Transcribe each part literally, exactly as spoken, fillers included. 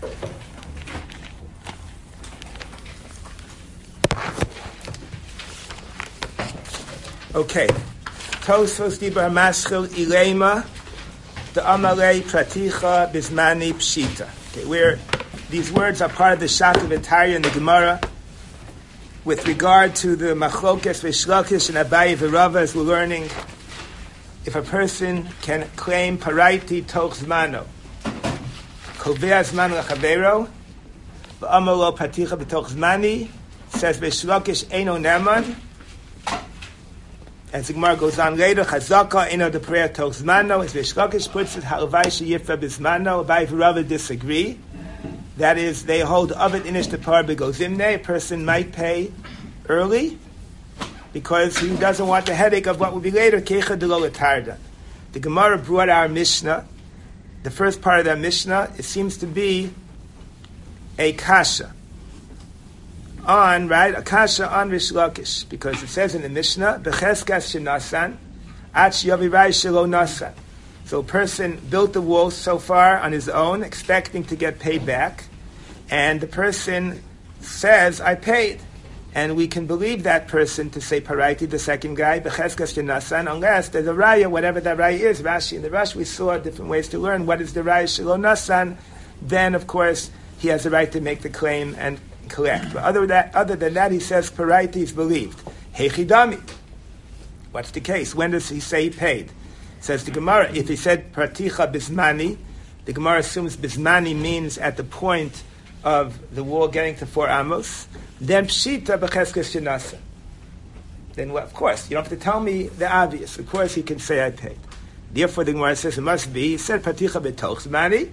Okay. Tosfos Dibur Maschil Ilema the Amalei Praticha Bismani Pshita. Okay, where these words are part of the Shaka V'Tarya in the Gemara with regard to the Machlokes V'Shlakish and Abaye V'Rava, as we're learning, if a person can claim Paraiti Toch Zmano, Kovea Zman L'Chavero, V'Amalo Praticha B'Toch Zmani, says V'Shlakish Eino Neman. As the Gemara goes on later, Chazaka Eino the prayer Toch Zmano, as V'Shlakish puts it, Ha'avai Sheyifa B'Zmano, Abaye V'Rava disagree. That is, they hold Avid Inish the Par B'Gozimne, a person might pay early because he doesn't want the headache of what will be later, Kecha D'Lo L'Tarda. The Gemara brought our Mishnah. The first part of that Mishnah, it seems to be a kasha on, right, a kasha on Rish Lakish, because it says in the Mishnah, B'cheskas Shenasan, Ach Yavirai Shelo Nasan. So a person built the wall so far on his own, expecting to get paid back, and the person says, I paid. And we can believe that person to say Paraiti, the second guy, B'cheskas Shenasan, unless there's a raya, whatever that raya is. Rashi, in the Rashi we saw different ways to learn what is the raya Shelo Nasan. Then, of course, he has the right to make the claim and collect. But other than that, other than that he says Paraiti is believed. Hechidami. What's the case? When does he say he paid? Says the Gemara, if he said Praticha Bismani, the Gemara assumes Bismani means at the point of the wall getting to four amos, then Pshita B'cheskes Shenasa. Then, well, of course, you don't have to tell me the obvious. Of course, he can say I paid. Therefore, the Gemara says it must be, he said Praticha B'toch Zmani,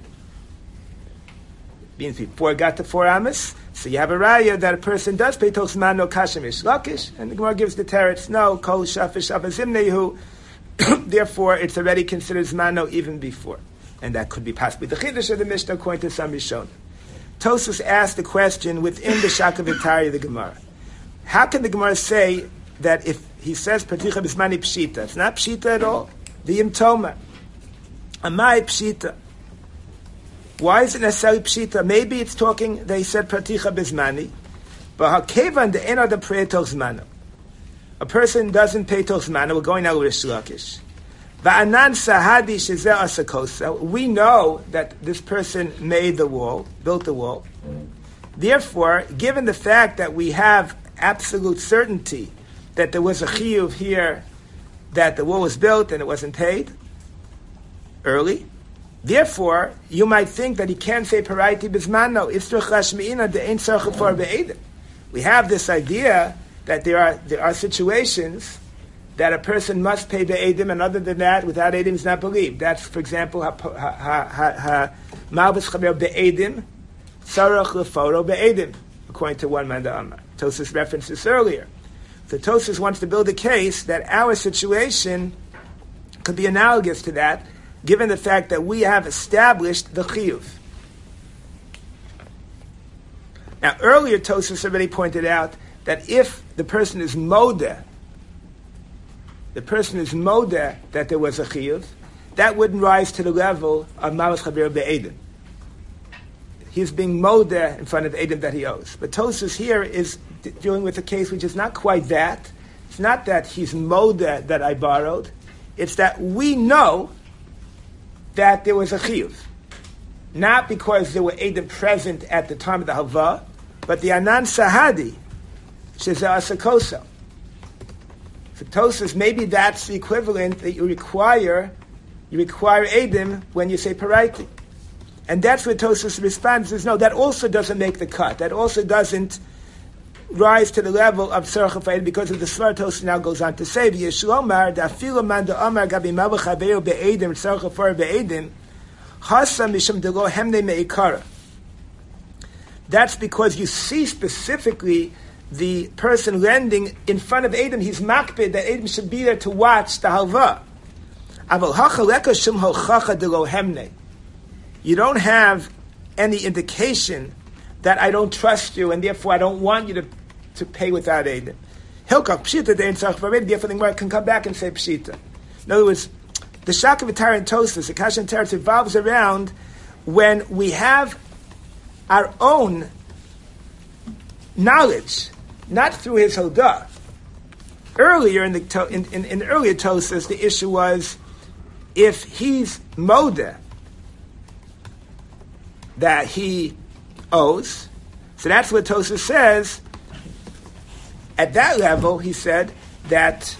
means before it got to four amos, so you have a raya that a person does pay Toch Zman, no Kashem Ish Lakish, and the Gemara gives the teretz, no, Kol Shafish Avazimnehu. Therefore, it's already considered Zmano even before. And that could be possibly the Chiddush of the Mishnah according to some Rishon. Tosfos asked the question within the Shaka V'Tarya of the Gemara. How can the Gemara say that if he says Paticha Bismani Pshita, it's not Pshita at all? The Yim Toma. Amai Pshita. Why is it necessarily Pshita? Maybe it's talking, they said Paticha Bismani, but Hakevan the Eno the prayer Toch Zmano. A person doesn't pay Toch Zmano, we're going now with Rish Lakish. Va'anan sahadi shezeh asakosa. We know that this person made the wall, built the wall. Therefore, given the fact that we have absolute certainty that there was a chiyuv here, that the wall was built and it wasn't paid early, therefore, you might think that he can't say Paraiti Bismano. Itzruch Rashmi'ina de Ein Tzarech for Be'edim. We have this idea that there are there are situations that a person must pay the edim, and other than that, without edim, is not believed. That's, for example, malbus chaber be'edim, sarach leforo be'edim, according to one man Amar. Tosfos referenced this earlier. So Tosfos wants to build a case that our situation could be analogous to that, given the fact that we have established the chiyuv. Now, earlier Tosfos already pointed out that if the person is modeh, the person is modeh that there was a chiyuv, that wouldn't rise to the level of malus chaber be'edim. He's being modeh in front of edim that he owes. But Tosfos here is d- dealing with a case which is not quite that. It's not that he's modeh that I borrowed. It's that we know that there was a chiyuv. Not because there were edim present at the time of the halva, but the anan sahadi, shezeh asakosa. For Tosfos, maybe that's the equivalent that you require, you require edim when you say paraiti. And that's where Tosfos responds, says, no, that also doesn't make the cut. That also doesn't rise to the level of tzarech edim, because of the svar. Tosfos now goes on to say, v'yeshlomar, da'afilu man da'amar gabi mavu chaveru be'edim, tzarech efor be'edim, hasa mishum delo hemne me'ikara. That's because you see specifically the person lending in front of Edom, he's makbid that Edom should be there to watch the halva. You don't have any indication that I don't trust you and therefore I don't want you to, to pay without Edom. Hilkach pshita dein tzarech v'aredim, therefore the Gemara can come back and say pshita. In other words, the Shaka V'Tarya and Tosfos, the Kasha and Teretz revolves around when we have our own knowledge, not through his Hodah. Earlier in the in, in, in the earlier Tosas, the issue was if he's Modeh that he owes. So that's what Tosas says. At that level, he said that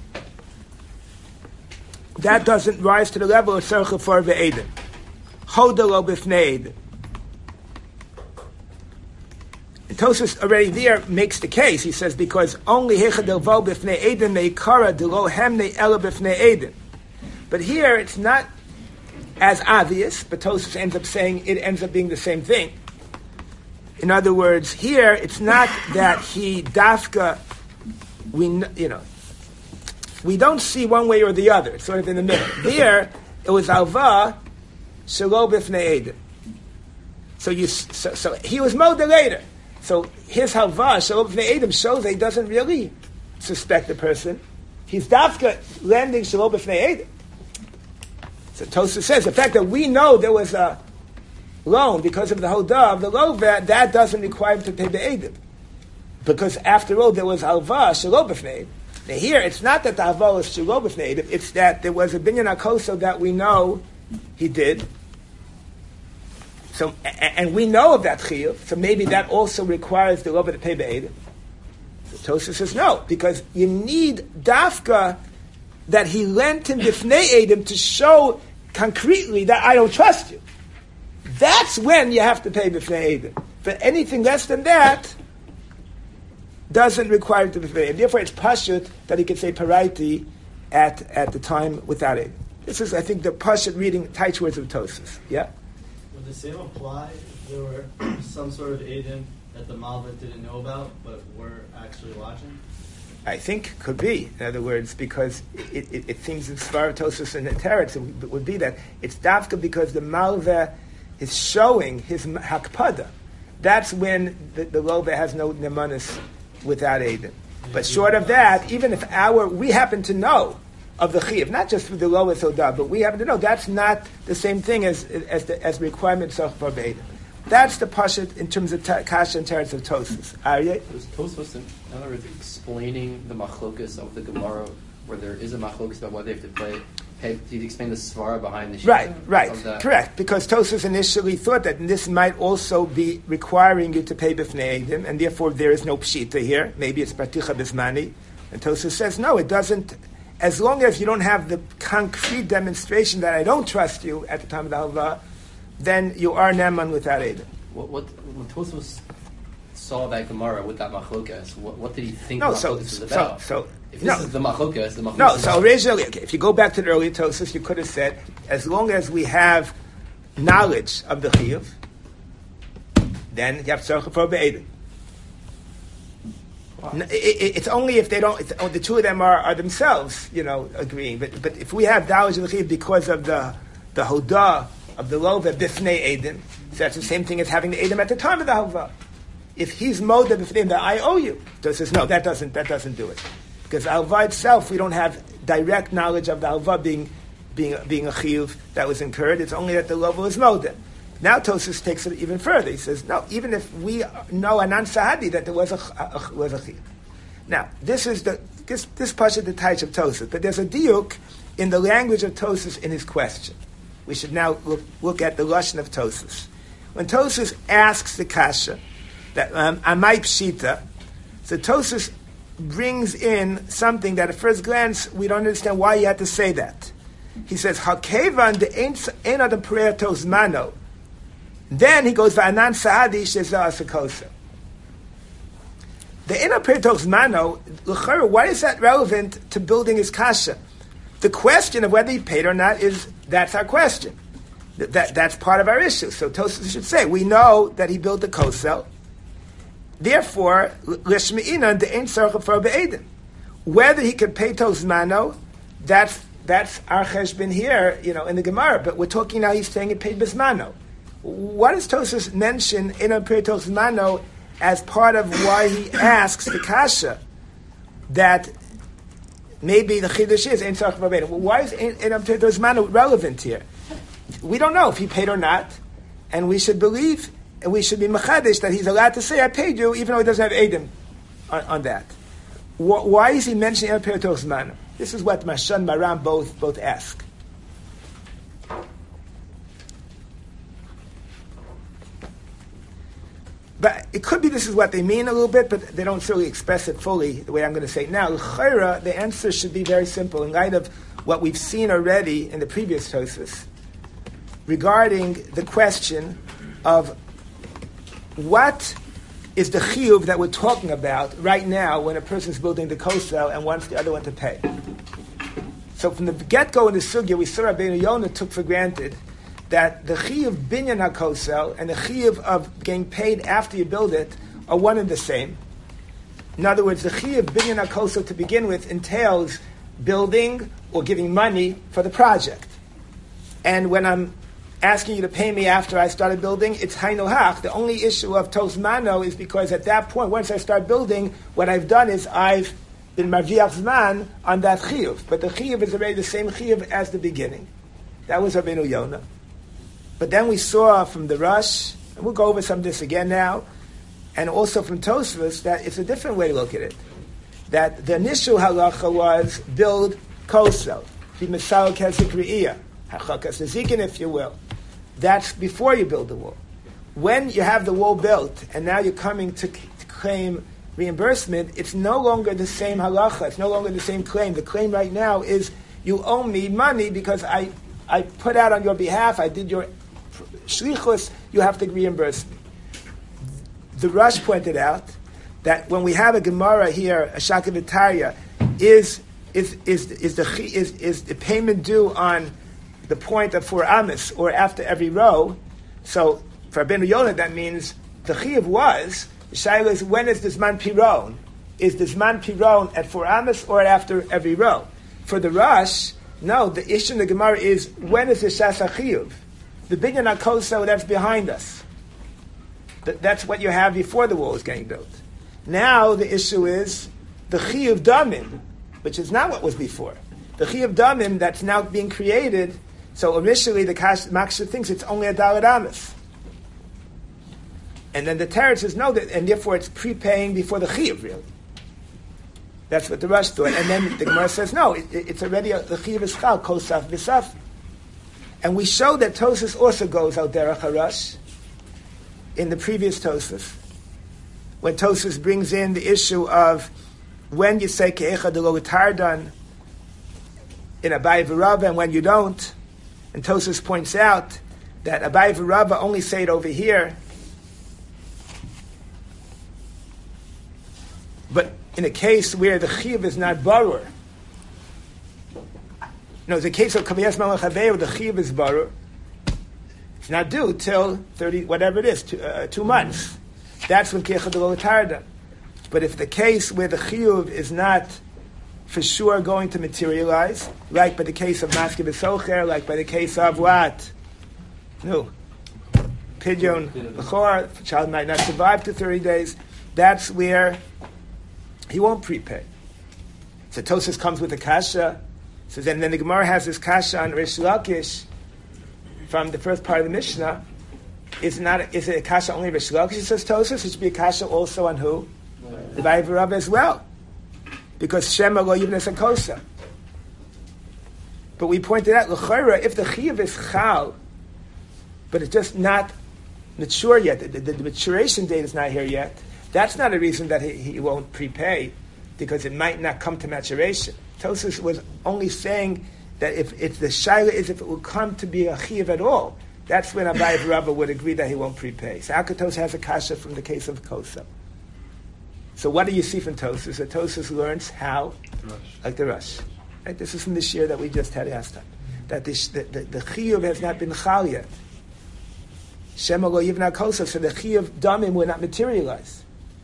that doesn't rise to the level of Tzarech Lefar Be'edim. Hodah lo b'fnei Eidim. Tosfos already there makes the case. He says because only hechadel vo b'fnei Eidim meikara delo hemne ela b'fnei Eidim. But here it's not as obvious, but Tosfos ends up saying it ends up being the same thing. In other words, here it's not that he dafka, we you know, we don't see one way or the other. It's sort of in the middle. There it was alva shelo b'fnei Eidim. So you so, so he was modeh later. So his halva shelo b'fnei Eidim shows that he doesn't really suspect the person. He's dafka lending shelo b'fnei Eidim. So Tosfos says the fact that we know there was a loan because of the Hodah of the Loveh, that doesn't require him to pay the Eidim. Because after all, there was Alva, Shelo B'fnei Eidim. Now here, it's not that the Alva was Shelo B'fnei Eidim, it's that there was a Binyan HaKoso that we know he did. So, and we know of that Chiyuv, so maybe that also requires the Loveh to pay the Eidim. So Tosfos says no, because you need Dafka that he lent him B'fnei Eidim to show concretely that I don't trust you. That's when you have to pay b'fnei Eidim. But anything less than that doesn't require it to be b'fnei Eidim. Therefore, it's pashut that he can say paraiti at at the time without Eidim. This is, I think, the pashut reading tight words of Tosfos. Yeah. Would the same apply if there were some sort of Eidim that the Malva didn't know about but were actually watching? I think could be. In other words, because it, it, it seems in Svar Tosfos and the Teretz it would be that it's dafka because the Malva is showing his hakpada. That's when the, the Loveh has no nemanis without Eidim. But short of that, even if our we happen to know of the chiyuv, not just with the lowest Hodah, but we happen to know that's not the same thing as as the as requirement of Eidim. That's the pashut in terms of ta- kasha and teretz of Tosfos. Aryeh? Was Tosfos, in other words, explaining the machlokas of the Gemara, where there is a machlokas about whether they have to play. Did he explain the svara behind the shita? Right, right, correct. Because Tosfos initially thought that this might also be requiring you to pay b'fnei Eidim, and therefore there is no pshita here. Maybe it's particha bismani. And Tosfos says, no, it doesn't. As long as you don't have the concrete demonstration that I don't trust you at the time of the halva, then you are neman without Eidim. What, what, when Tosfos saw that Gemara with that machlokas, what, what did he think no, machlokas so, was about? So, so, if this no. is the machlokas, the machlokas. No, so originally, okay, if you go back to the earlier Tosfos, you could have said, as long as we have knowledge of the chiyuv, then you have tzarech for be'edim. Wow. It, it, it's only if they don't. It's, oh, the two of them are, are themselves, you know, agreeing. But but if we have knowledge of the chiyuv because of the the hodah of the Loveh b'fnei Eidim, so that's the same thing as having the Eidim at the time of the halva. If he's modeh b'fnei that I owe you, so it says no, that doesn't that doesn't do it. Because alva itself, we don't have direct knowledge of the alva being being being a chiyuv that was incurred. It's only that the Loveh was modeh. Now Tosfos takes it even further. He says, no, even if we know anan sahadi that there was a, a, a was a chiyuv. Now, this is the this this pasuk the taich of Tosfos, but there's a diuk in the language of Tosfos in his question. We should now look, look at the lashon of Tosfos. When Tosfos asks the kasha that um, amai pshita, so Tosfos brings in something that at first glance we don't understand why he had to say that. He says, "Hakevan de ein adam prayer tosmano." Then he goes, "Va'anan sa'adi shezah asakosa." The ein prayer tosmano, l'chara, why is that relevant to building his kasha? The question of whether he paid or not is that's our question. That, that that's part of our issue. So Tosfos should say we know that he built the kosel. Therefore, whether he could pay tosmano, that's that's our cheshbon here, you know, in the Gemara. But we're talking now. He's saying it paid bismano. What does Tosfos mention in a pei tosmano as part of why he asks the kasha that maybe the chiddush is ein tzarech v'bein? Why is in a pei tosmano relevant here? We don't know if he paid or not, and we should believe and we should be machadish that he's allowed to say, I paid you, even though he doesn't have Eidim on, on that. Wh- why is he mentioning El Pertos Mana? This is what Mashan and Maram both, both ask. But it could be this is what they mean a little bit, but they don't really express it fully the way I'm going to say it now. L'chayra, the answer should be very simple in light of what we've seen already in the previous Tosfos regarding the question of what is the chiyuv that we're talking about right now when a person's building the kosel and wants the other one to pay. So from the get-go in the sugya, we saw Rabbeinu Yonah took for granted that the chiyuv binyan hakosel and the chiyuv of getting paid after you build it are one and the same. In other words, the chiyuv binyan hakosel to begin with entails building or giving money for the project. And when I'm asking you to pay me after I started building, it's hainu hach. The only issue of tos mano is because at that point, once I start building, what I've done is I've been marviach zman on that chiyuv. But the chiyuv is already the same chiyuv as the beginning. That was Rabbeinu Yonah. But then we saw from the Rush, and we'll go over some of this again now, and also from Tosfos, that it's a different way to look at it. That the initial halacha was build kosel, be misal kesik re'iyah, hachakas nezikin, if you will. That's before you build the wall. When you have the wall built, and now you're coming to, to claim reimbursement, it's no longer the same halacha, it's no longer the same claim. The claim right now is, you owe me money because I, I put out on your behalf, I did your shlichus, you have to reimburse me. The Rush pointed out that when we have a Gemara here, a Shakavitaria, is is is is the is is the payment due on the point of four amis or after every row? So for Rabbeinu Yonah, that means the chiyuv was the shaila is when is the zman piron? Is the zman piron at four amis or after every row? For the Rush, no. The issue in the Gemara is when is the shasa chiyuv? The binyan hakosel that's behind us. That, that's what you have before the wall is getting built. Now the issue is the chiyuv damim, which is not what was before. The chiyuv damim that's now being created. So initially the Maksha thinks it's only a daled amis, and then the Teretz says no, that, and therefore it's prepaying before the chiyuv really. That's what the Rush thought, and then the Gemara says no, it, it, it's already a, the chiyuv is chal kosaf v'saf. And we show that Tosfos also goes out derech harash in the previous Tosfos, when Tosfos brings in the issue of when you say ke'echa de lo tardan in Abaye v'Rava and when you don't. And Tosfos points out that Abaye v'Rava only say it over here, but in a case where the chiyuv is not barur. No, it's a case of Kaviyas Melech Havei, where the chiyuv is barur. It's not due till thirty, whatever it is, two, uh, two months. That's when Kecha de lo tarda. But if the case where the chiyuv is not for sure going to materialize, like by the case of Maske B'Socher, like by the case of what? No. Pidyon B'chor, the child might not survive to thirty days, that's where he won't prepay. So Tosfos comes with a kasha. So then, then the Gemara has this kasha on Rish Lakish from the first part of the Mishnah. Is not is it a kasha only Rish Lakish? It says Tosfos. It should be a kasha also on who? Right. The Abaye v'Rava as well, because Shema lo yivnes hakosa. But we pointed out l'chayra if the chiyuv is chal, but it's just not mature yet. The, the, the maturation date is not here yet. That's not a reason that he, he won't prepay, because it might not come to maturation. Tosfos was only saying that if, if the shaila is if it will come to be a chiyuv at all, that's when Abaye v'Rava would agree that he won't prepay. So Akatos has a kasha from the case of Kosa. So what do you see from Tosfos? That Tosfos learns how, Rush. like the Rush. Right? This is from this year that we just had last time. That the, the, the, the chiyuv has not been chal yet. Shema lo yivna kosa, so the chiyuv damim will not materialize.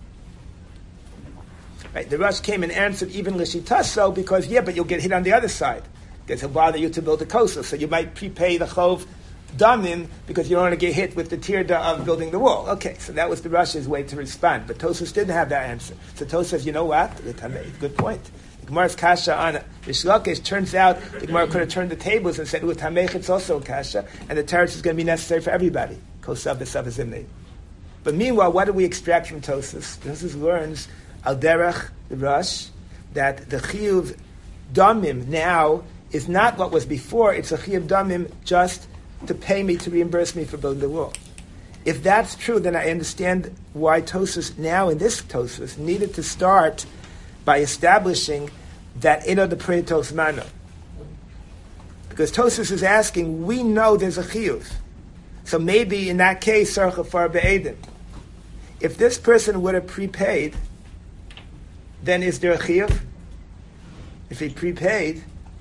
Right? The Rush came and answered even l'shitaso because, yeah, but you'll get hit on the other side. Because he'll bother you to build a kosa, so you might prepay the chov damim because you don't want to get hit with the tirda of building the wall. Okay, so that was the Rush's way to respond. But Tosfos didn't have that answer. So Tosfos says, you know what? Good point. The Gemara's kasha on Rish Lakish, turns out the Gemara could have turned the tables and said, Utamech, it's also a kasha, and the teretz is going to be necessary for everybody. Kosav v'sav zimnei. But meanwhile, what do we extract from Tosfos? Tosfos learns al derech the Rosh that the chiyuv damim now is not what was before. It's a chiyuv damim just to pay me, to reimburse me for building the wall. If that's true, then I understand why Tosfos now in this Tosfos needed to start by establishing that ino the pretos mano. Because Tosfos is asking, we know there's a chiyuv. So maybe in that case, sarcha far be'edim. If this person would have prepaid, then is there a chiyuv? If he prepaid,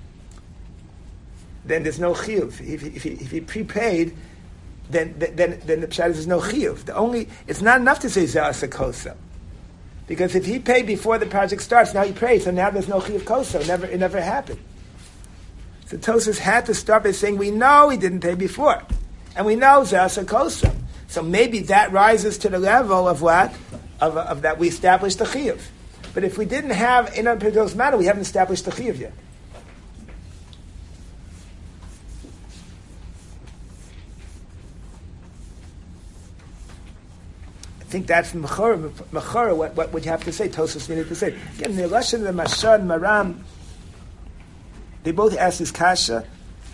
then there's no chiyuv. If he, if he, if he prepaid, then then then the pshat is there's no chiyuv. The only it's not enough to say ze'asa kosa, because if he paid before the project starts, now he prayed, so now there's no chiyuv kosa. It never it never happened. So Tosfos had to start by saying we know he didn't pay before, and we know ze'asa kosa. So maybe that rises to the level of what of, of that we established the chiyuv. But if we didn't have in our pretos matter, we haven't established the chiyuv yet. I think that's Mechora. Mechora, what, what would you have to say? Tosfos needed to say. Again, the Lashon, the Mashar, and Maram, they both ask this kasha.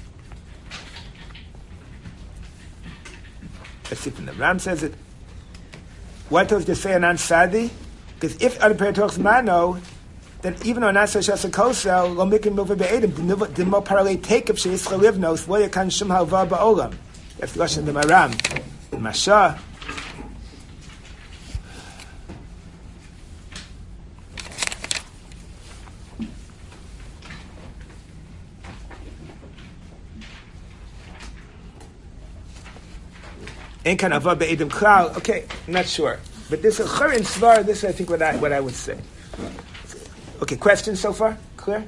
Let's see from the Ram says it. What does the say on Sadi? Because if other paradox mano, then even on Nasa Shasa Kosel, lo mikim milva be'edim, the more parallel take up she'ischa livnos, lo yakan shum halva ba'olam. That's the Lashon of the Maram. The Mashar. Okay, I'm not sure. But this is Chur and Svar, this is, I think, what I, what I would say. Okay, questions so far? Clear?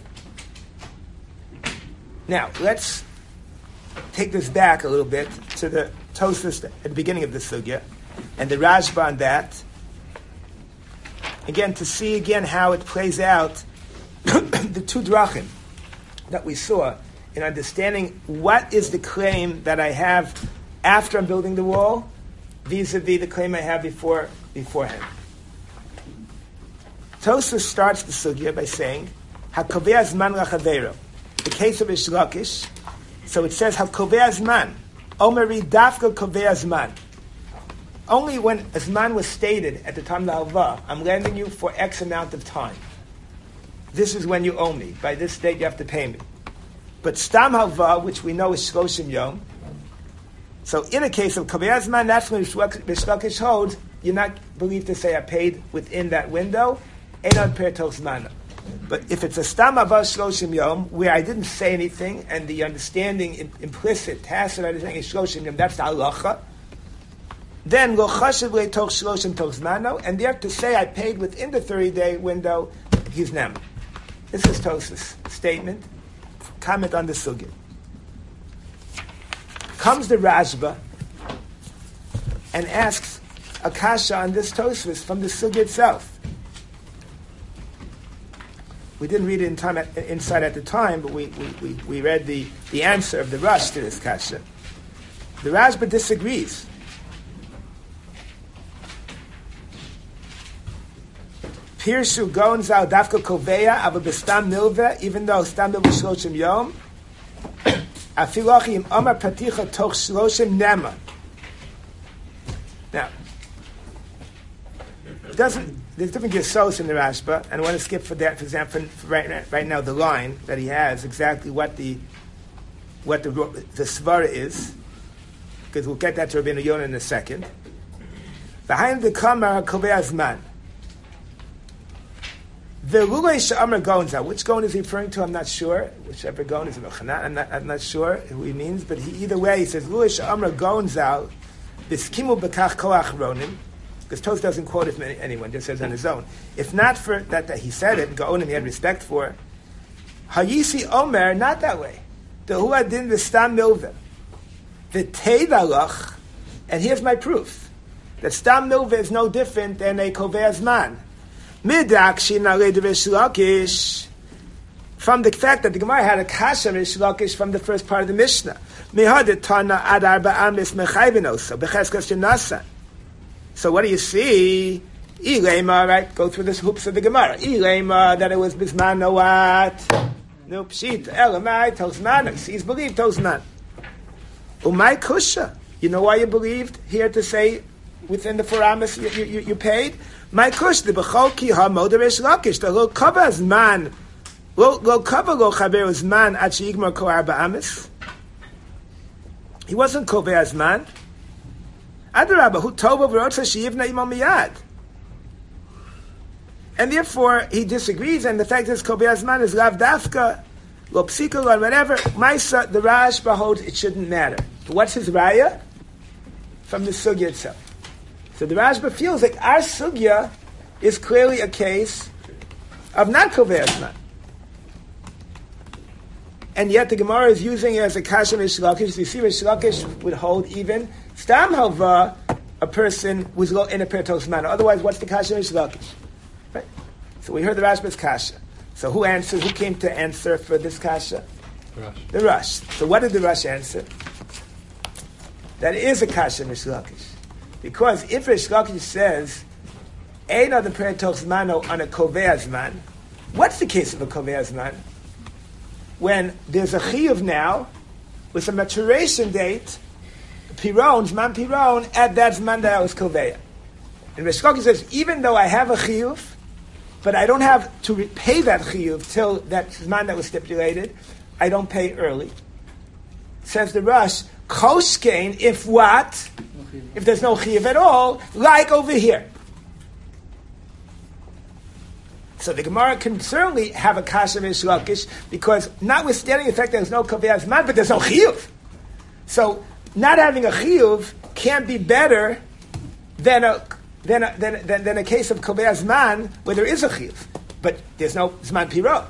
Now, let's take this back a little bit to the Tosfos at the beginning of the Sugya, and the Rashba on that. Again, to see again how it plays out, the two drachim that we saw in understanding what is the claim that I have after I'm building the wall, vis-a-vis the claim I have before beforehand. Tosfos starts the sugya by saying, "Hakovei zman lachavero." The case of Reish Lakish, so it says, "Hakovei zman." Omeri dafka kovei zman. Only when zman was stated at the time of the halva, I'm lending you for X amount of time. This is when you owe me. By this date, you have to pay me. But stam halva, which we know is shloshim yom. So in a case of Kovei Zman, that's when Reish Lakish holds, you're not believed to say I paid within that window, Einon Pertos Mana. But if it's a Stam Avos Shloshim Yom, where I didn't say anything, and the understanding, implicit, tacit understanding is Shloshim Yom, that's the halacha, then Lo Chashiv Le'toch Shloshim Toch Zmano, and there to say I paid within the thirty-day window, he's nem. This is Tosfos' statement, comment on the sugya. Comes the Rashba and asks a kasha on this Tosfos from the sugya itself. We didn't read it in time at, inside at the time, but we, we, we, we read the, the answer of the Rosh to this kasha. The Rashba disagrees. Pirshu gonzal dafka koveya ava bestam milva, even though stam milva shloshim yom. Afilachim amar paticha toch shloshim nema. Now, it doesn't. There's different gesos in the Rashba, and I want to skip for that. For example, for right, right now, the line that he has exactly what the what the the svara is, because we'll get that to Rabbeinu Yonah in a second. Behind the kamar kovei azman. The Lulei Sha'amar Gonza, which Gon is he referring to, I'm not sure. Whichever Gon is, I'm not, I'm not sure who he means, but he, either way, he says, Lulei Sha'amar Gonza, Biskimu Bekach Koach Ronim, because Tosfos doesn't quote it from anyone, just says on his own. If not for that, that he said it, Gaonim he had respect for, Hayisi Omer, not that way. The Huadin V'stam Milva, the Teidalach, and here's my proof, that Stam Milva is no different than a Kovei Azman. Midakshin ale de Reish Lakish, from the fact that the Gemara had a kasha Reish Lakish from the first part of the Mishnah. Mihad tana ad arba amis mechayvin osa becheskas shenasa. So what do you see? Ilema, right? Go through the hoops of the Gemara. Ilema, that it was bismano what? No pshit. Elamai tosman. He's believed tosman. Umay kusha. You know why you believed here to say within the four amas you, you, you paid? My kush the bechol ki ha moderesh lakish the lo kavaz man lo lo kava lo chaverus man at sheigmar ko arba amas. He wasn't koveaz man. Adarabba hu tova v'rotza sheyivna imam miyad. And therefore, he disagrees, and the fact is, Koveaz man is lav dafka, lo psika, or whatever. Maisa, the Rashba holds it shouldn't matter. But what's his raya? From the sugya itself. So the Rashba feels like our sugya is clearly a case of not Koveaz man. And yet the Gemara is using it as a kasha Rish Lakish. You see, Rish Lakish would hold even stam halva, a person who's in a pertos manner. Otherwise, what's the kasha Rish Lakish? Right. So we heard the Rashba's kasha. So who answered? Who came to answer for this kasha? The Rush. The Rush. So what did the Rush answer? That is a kasha Rish Lakish. Because if Rish Lakish says, Ein of the pertos mano on a koveaz man, what's the case of a koveaz man? When there's a chiyuv now, with a maturation date, piron, zman piron, at that zman that I was koveya. And Rish Lakish says, even though I have a chiyuv, but I don't have to repay that chiyuv till that zman that was stipulated, I don't pay early. Says the Rush, koshkein, if what? If there's no chiyuv at all, like over here. So the Gemara can certainly have a kasha Rish Lakish, because notwithstanding the fact that there's no koveaz man, but there's no chiyuv. So not having a chiyuv can't be better than a than a, than, than, than a case of koveaz man where there is a chiyuv, but there's no zman piro.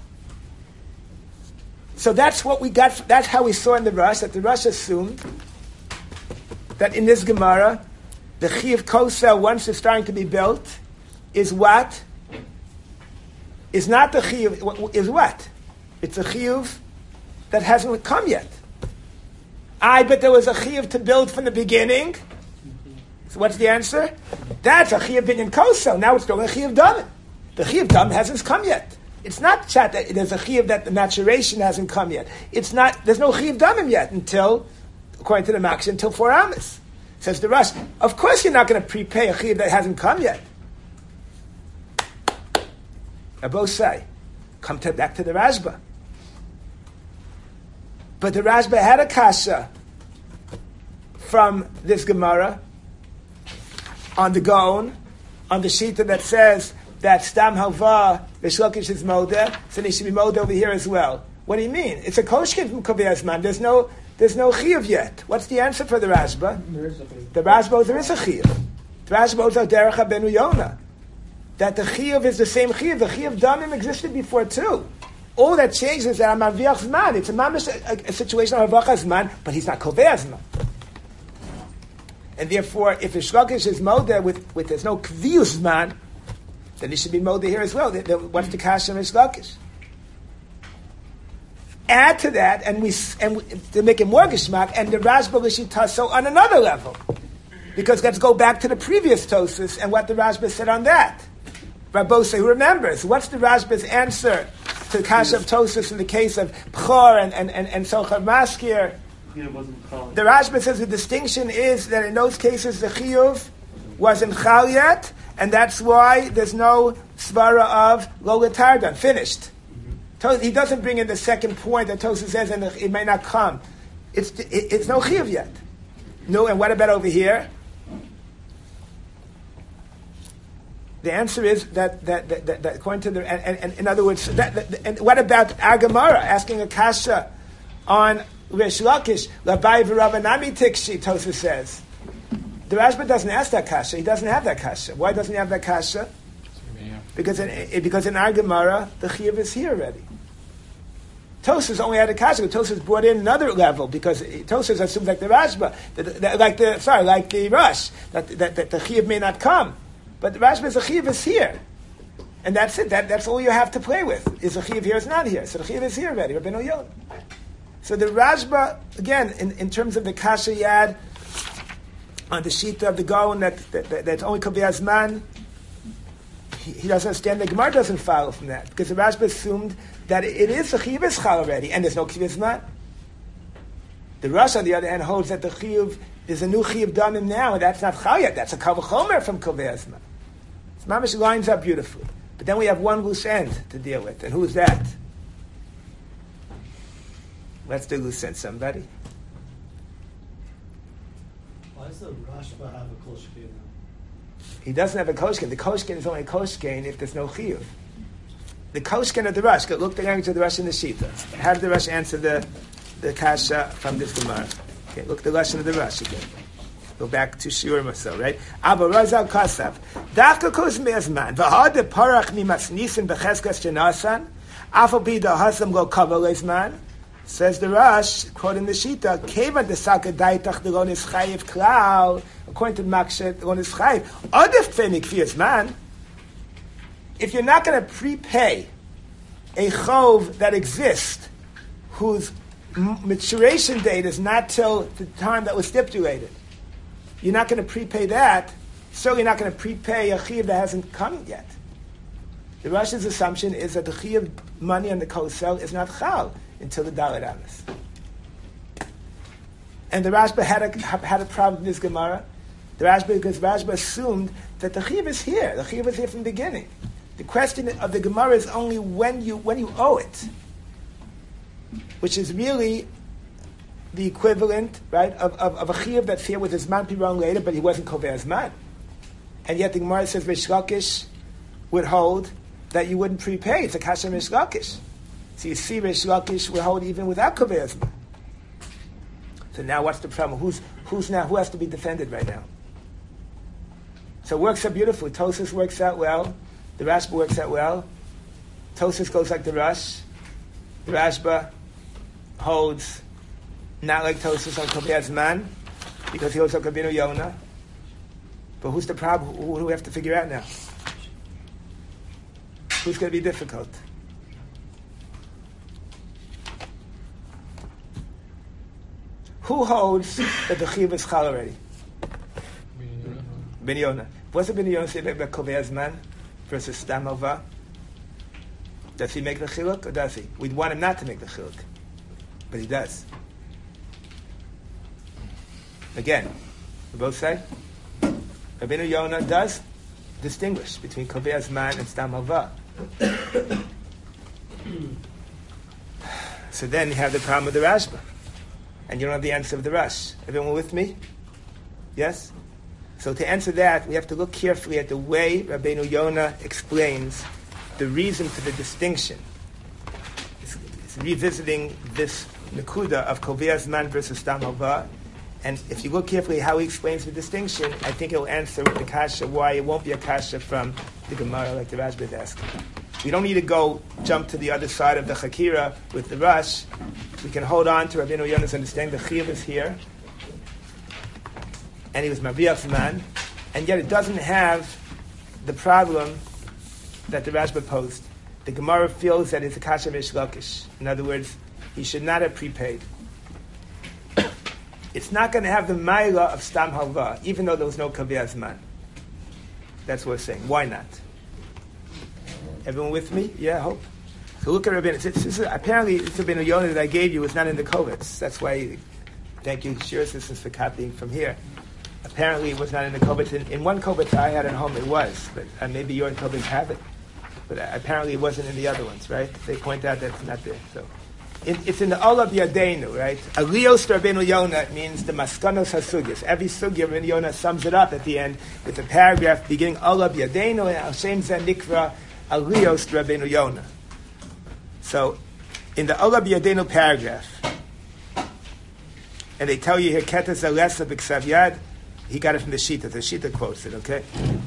So that's what we got. That's how we saw in the Rush, that the Rush assumed that in this Gemara, the chiyuv kosel, once it's starting to be built, is what? Is not the chiyuv, is what? It's a chiyuv that hasn't come yet. I bet there was a chiyuv to build from the beginning. So what's the answer? That's a chiyuv binyan kosel. Now it's still a chiyuv dam. The chiyuv dam hasn't come yet. It's not chat that there's a chiyuv that the maturation hasn't come yet. It's not, there's no chiyuv damim yet until, according to the Max, until four amas. Says the Rush, of course you're not going to prepay a chiyuv that hasn't come yet. Now both say, come to, back to the Rashba. But the Rashba had a kasha from this Gemara on the Gaon, on the Shita that says that Stam Halva, Rish Lakish is Moda, so they should be Moda over here as well. What do you mean? It's a koshkin from Koveaz man. There's no, there's no chiyuv yet. What's the answer for the Rashba? There is a chiyuv. The Rashba, there is a chiyuv. The Rashba is Derech HaBenu Yonah. That the chiyuv is the same chiyuv. The chiyuv damim existed before too. All that changes is that I'm aviach zman. It's a mamish a, a situation of avach zman, but he's not koveaz zman. And therefore, if Rish Lakish is moda with, with there's no kvius zman, then he should be moda here as well. The, the, what's the kasha Rish Lakish? Add to that, and we and we, to make it more geshmak, and the Rashba l'shitaso on another level, because let's go back to the previous Tosus and what the Rashba said on that. Rabbosai, who remembers? What's the Rashba's answer to the Kasha of Tosus in the case of Pchor and, and, and, and Sochar Maskir? The Rashba says the distinction is that in those cases the Chiyuv wasn't Chal yet, and that's why there's no Svara of Lo L'Tardan, finished. Mm-hmm. He doesn't bring in the second point that Tosus says, and it may not come. It's, it, it's no Chiyuv yet. No, and what about over here? The answer is that, that, that, that, that according to the, and, and, and in other words, that, that, and what about our Gemara asking a kasha on Rish Lakish? Labai v'Ravanami tikshi, Tosafos says. The Rashba doesn't ask that kasha. He doesn't have that kasha. Why doesn't he have that kasha? Because in, because in our Gemara, the chiyuv is here already. Tosafos only had a kasha, but Tosafos brought in another level, because Tosafos assumes like the Rashba, that, that, like the, sorry, like the Rush, that, that, that the chiyuv may not come. But the Rashba's chiyuv is here. And that's it. That, that's all you have to play with. Is the chiyuv here, it's not here. So the chiyuv is here already. Rabbeinu Yonah. So the Rashba, again, in, in terms of the kasha yad, on the sheet of the Gaon that, that, that that's only Kaveh Zman, he, he doesn't understand. The Gemara doesn't follow from that because the Rashba assumed that it is a Chiyuv Ischal already, and there's no Kaveh Zman. The Rosh, on the other hand, holds that the Chiyuv is a new Chiyuv Damim now, and that's not Chal yet. That's a Kal V'chomer from Kaveh Zman. So Mamish lines up beautifully. But then we have one loose end to deal with, and who's that? Let's do loose end, somebody. Why does the Rashba have a Koshkin now? He doesn't have a Koshkin. The Koshkin is only a Koshkin if there's no Chiyuv. The Koshkin of the Rush, look the language of the Rush in the Shita. How did the Rush answer the, the Kasha from this Gemara? Okay, look the lesson of the Rush again. Go back to Shiurim or so, right? Abba Razal Kasav. Dafka Kos Me'ezman. V'had de Parach Mimasnisin B'cheskas Shenasan. Afal Bi Da Hasam Go Kaval Ezman. Says the Rush, quoting the Shita, Keva de Saka Daitach de Lonis Chayiv Klau. According to Makshet, Lonis Chayiv. Adif Tfenik Fiezman. If you're not going to prepay a chov that exists, whose maturation date is not till the time that was stipulated, you're not going to prepay that, so you're not going to prepay a chiyuv that hasn't come yet. The Russia's assumption is that the chiyuv money on the kosel is not chal until the Dalet Amos. And the Rashba had a, had a problem with this Gemara. The Rashba, because Rashba assumed that the chiyuv is here. The chiyuv is here from the beginning. The question of the Gemara is only when you when you owe it, which is really the equivalent, right, of, of, of a chiyuv that's here with his man piron later, but he wasn't kovei zman. And yet the Gemara says Rish Lakish would hold that you wouldn't prepay. It's a kasha Rish Lakish. So you see Rish Lakish would hold even without kovei zman. So now what's the problem? Who's who's now who has to be defended right now? So it works out beautifully. Tosas works out well. The Rashba works out well. Tosas goes like the Rush. The Rashba holds not like Tosas on Kovei Zman, because he holds on Kabinu Yonah. But who's the problem? Who do we have to figure out now? Who's going to be difficult? Who holds that the Chiv is Chal already? Ben Yonah. What's the Ben Yonah say about Kovei Zman versus Stam Alva? Does he make the chiluk or does he? We'd want him not to make the chiluk, but he does. Again, we both say Rabbeinu Yonah does distinguish between Kovei Zman and Stam Alva. So then you have the problem with the Rashba, and you don't have the answer of the Rush. Everyone with me? Yes? So to answer that, we have to look carefully at the way Rabbeinu Yonah explains the reason for the distinction. It's, it's revisiting this Nakuda of Kovei Zman versus Stam Alva. And if you look carefully how he explains the distinction, I think it'll answer with the kasha why it won't be a kasha from the Gemara like the Rashba is asking. We don't need to go jump to the other side of the Chakira with the Rush. We can hold on to Rabbeinu Yonah's understanding. The Chiv is here, and he was Maviach man, and yet it doesn't have the problem that the Rashba posed. The Gemara feels that it's a kasha Rish Lakish. In other words, he should not have prepaid. It's not going to have the Maila of Stam Halva, even though there was no Kovei Zman. That's what we're saying. Why not? Everyone with me? Yeah, I hope. So look at Rabbeinu. It's, it's, it's, apparently, it's Rabbeinu Yonah that I gave you is not in the Kovitz. That's why, thank you, Shir Assistants, for copying from here. Apparently, it was not in the Kovitz. In, in one Kovitz I had at home, it was. But uh, maybe your Kovitz have it. But uh, apparently, it wasn't in the other ones, right? They point out that it's not there. So it, it's in the Olav Yadeinu, right? Aliyos Rabbeinu Yonah means the Maskanos HaSugis. Every Sugya, Rabbeinu Yonah sums it up at the end with a paragraph beginning Olav Yadeinu and Hashem Zen Nikra Aliyos Rabbeinu Yonah. So, in the Olav Yadeinu paragraph, and they tell you here, Ketes Alesa B'Ksav Yad, he got it from the Shita. The Shita quotes it, okay?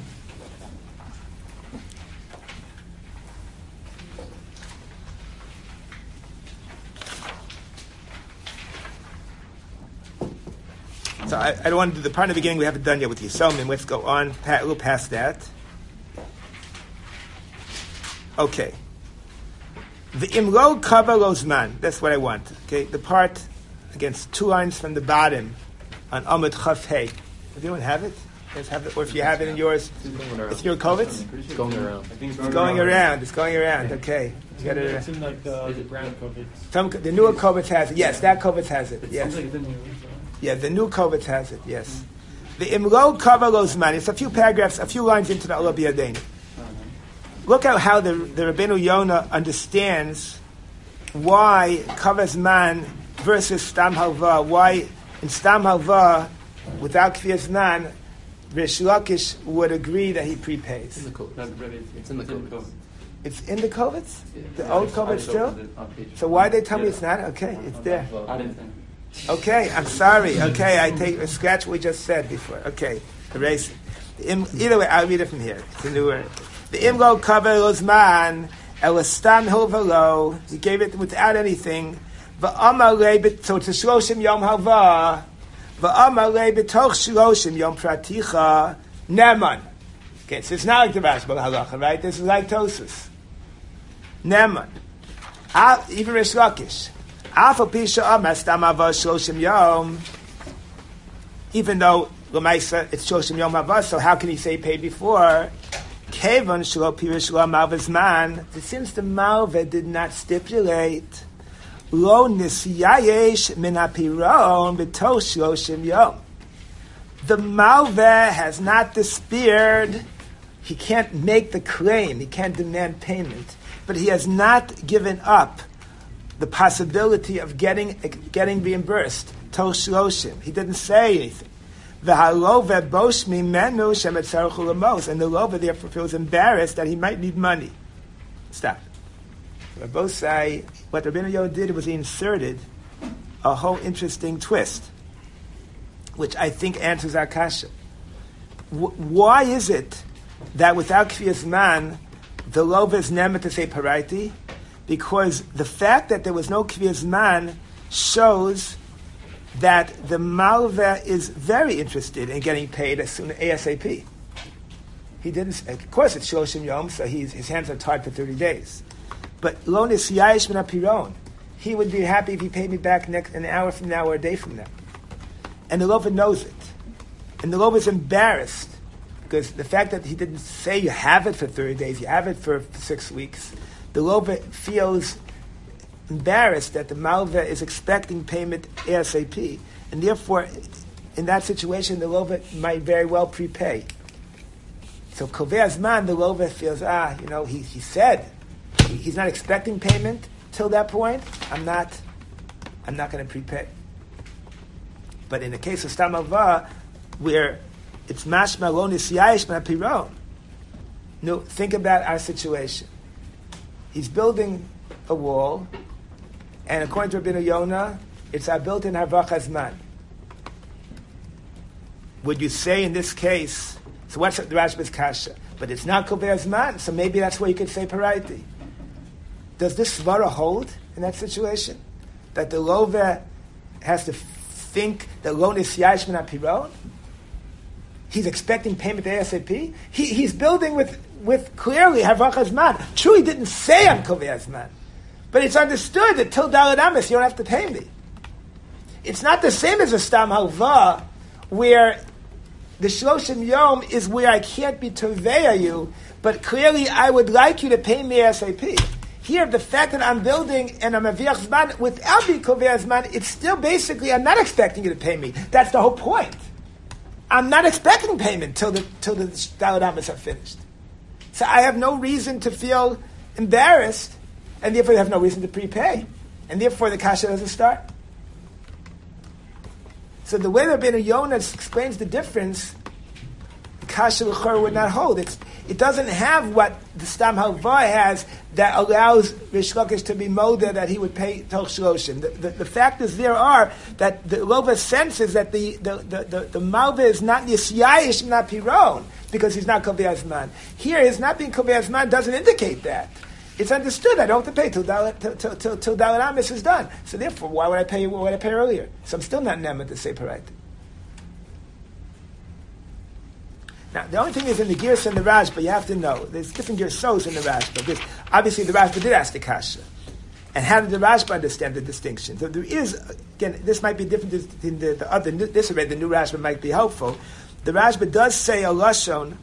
So I, I don't want to do the part in the beginning we haven't done yet with Yisomim. Let's go on a little past that. Okay. The Imro Kavah Lozman. That's what I want. Okay. The part against two lines from the bottom on Amud Chaf Hey. If you don't have it, let's have it. Or if you have it in yours, it's your Kovitz? It's going around. It's going around. It's going around. Okay. You got it. It seems like the, the brown Kovitz. Some, the newer Kovitz has it. Yes, that Kovitz has it. Yes. Like the new, Yeah, the new Kovitz has it. Yes. The Imlo Kavalos Man. It's a few paragraphs, a few lines into the Ola B'Yadeinu. Look at how the the Rabbeinu Yonah understands why Kavaz Man versus Stam Halva. Why in Stam Halva, without Kviyas Man, Rish Lakish would agree that he prepays. It's in the Kovitz. It's in the Kovitz. It's in the Kovitz? Yeah. The old Kovitz still? So why they tell me it's not? Okay, it's there. Okay, I'm sorry. Okay, I take a scratch what we just said before. Okay, erase it. The im, either way, I'll read it from here. It's a new word. The Imlo Kavel Ozman Elastan Hovalo. He gave it without anything. Va'amale bit so it's a Shloshim Yom Hava. Va'amale bitoch Shloshim Yom Praticha Neman. Okay, so it's not like the Rashba Halacha, right? This is like Tosus. Neman. Ah, even Rish Lakish. Afal Pisha Amar Stam Hava Shloshim Yom. Even though L'maisa it's Shloshim Yom Hava, so how can he say paid before? Kevan Shlo Pirish Lo Malva's man. Since the Malva did not stipulate Lo Nisyayesh Min HaPiron B'To Shloshim Yom. The Malva has not despaired. He can't make the claim. He can't demand payment. But he has not given up the possibility of getting getting reimbursed. Tol Shloshim. He didn't say anything. And the Lova therefore feels embarrassed that he might need money. Stop. Both say what Rabbeinu Yonah did was he inserted a whole interesting twist, which I think answers our kasha. W- why is it that without Kviyas Man, the Lova is never to say paraiti? Because the fact that there was no Kviyas Man shows that the Malva is very interested in getting paid as soon as ASAP. He didn't. Of course, it's Shloshim Yom, so he's, his hands are tied for thirty days. But Lo Nisyayesh Min HaPiron, he would be happy if he paid me back next an hour from now or a day from now. And the Lova knows it, and the Lova is embarrassed because the fact that he didn't say you have it for thirty days, you have it for six weeks. The Lova feels embarrassed that the Malva is expecting payment ASAP, and therefore, in that situation, the Lova might very well prepay. So Kovei Azman, the Lova feels, ah, you know, he, he said he, he's not expecting payment till that point. I'm not, I'm not going to prepay. But in the case of Stam Halva, where it's mashma lo nisyayesh min hapiron, no, think about our situation. He's building a wall, and according to Rabbeinu Yonah, it's a built-in Harvach Hazman. Would you say in this case, so what's the Rashba's kasha? But it's not Kovei Hazman, so maybe that's where you could say paraiti. Does this svara hold in that situation? That the Lova has to think that lo nisyayesh min hapiron? He's expecting payment ASAP? He, he's building with, with clearly Harvach Hazman. True, he didn't say I'm Kovei Hazman. But it's understood that till Daled Amis, you don't have to pay me. It's not the same as a Stam Halva, where the Shloshim Yom is where I can't be Toveya you, but clearly I would like you to pay me ASAP. Here, the fact that I'm building and I'm a Viach Zman without being Kovei Zman, it's still basically, I'm not expecting you to pay me. That's the whole point. I'm not expecting payment till the till the Daled Amis are finished. So I have no reason to feel embarrassed, and therefore I have no reason to prepay. And therefore the kasha doesn't start. So the way that Rabbeinu Yonah explains the difference, the kasha l'chor would not hold. It's, it doesn't have what the Stam Halva has that allows Rish Lakish to be molded that he would pay Toch Shloshim. The, the, the factors there are that the Lova senses that the the, the, the, the Malva is not Nisyayesh Min HaPiron because he's not Kovei Hazman. Here, his not being Kovei Hazman doesn't indicate that. It's understood I don't have to pay till Daled till, till, till, till Daled Amis is done. So therefore, why would I pay? Why would I pay earlier? So I'm still not nemet to say paraita. Now, the only thing is in the Girs and the Rashba, you have to know, there's different Girsos in the Rashba, because obviously the Rashba did ask the Kasha. And how did the Rashba understand the distinction? So there is, again, this might be different than the, the other, this already, the new Rashba might be helpful, the Rashba does say a lashon.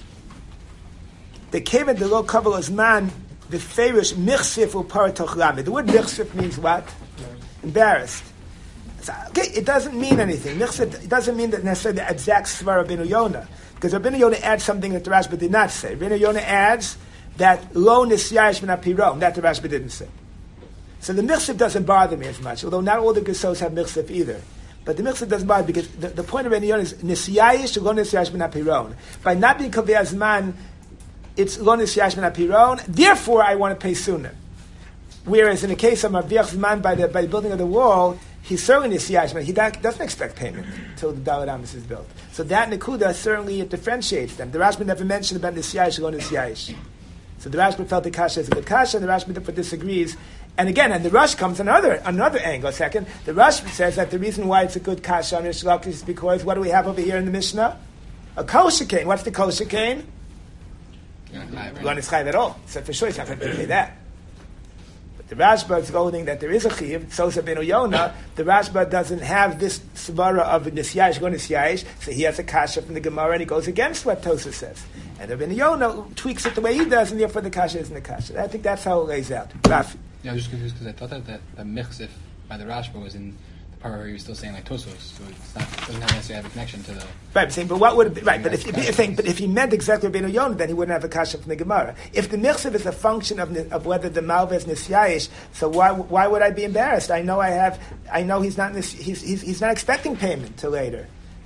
The keven de lo kavos man the ferish michsif uparatoch lamed. The word michsif means what? Embarrassed. So, okay, it doesn't mean anything. Michsif, it doesn't mean that necessarily the exact svar of Rabbeinu Yonah, because Rabbeinu Yonah adds something that the Rashba did not say. Rabbeinu Yonah adds that lo nisyayish min apiron, that the Rashba didn't say. So the michsif doesn't bother me as much, although not all the gesos have michsif either. But the michsif doesn't bother because the, the point of Rabbeinu Yonah is nisyayish lo nisyayish min apiron. By not being kaveh azman, it's lo nisyayish min apiron. Therefore, I want to pay sooner. Whereas in the case of Maviach Zman by the by the building of the wall, he's certainly nisyayish, but he doesn't expect payment until the Dalet Amos is built. So that Nekuda certainly it differentiates them. The Rashba never mentioned about nisyayish lo nisyayish. So the Rashba felt the kasha is a good kasha, and the Rashba therefore disagrees. And again, and the Rush comes another another angle. Second, the Rush says that the reason why it's a good kasha on Rish Lakish is because what do we have over here in the Mishnah? A kol shekain. What's the kol shekain? You're not chayv at all. So for sure he's not going to pay that. But the Rashba is holding that there is a chiv. So is Rabbeinu Yonah. The Rashba doesn't have this svara of nisyayish go nisyayish, so he has a kasha from the Gemara and he goes against what Tosha says. And Rabbeinu Yonah tweaks it the way he does, and therefore the kasha isn't a kasha. I think that's how it lays out. Rafi. Yeah, I was just confused because I thought that that, that michsif by the Rashba was in the part where he was still saying like Tosos, so it's not, it doesn't have necessarily have a connection to the. Right, I'm saying, but what would it be, right? But if, if you're saying, but if he meant exactly Rabbeinu Yonah, then he wouldn't have a kasha from the Gemara. If the michsif is a function of of whether the malva is nisyayish, so why why would I be embarrassed? I know I have, I know he's not he's he's he's not expecting payment till later.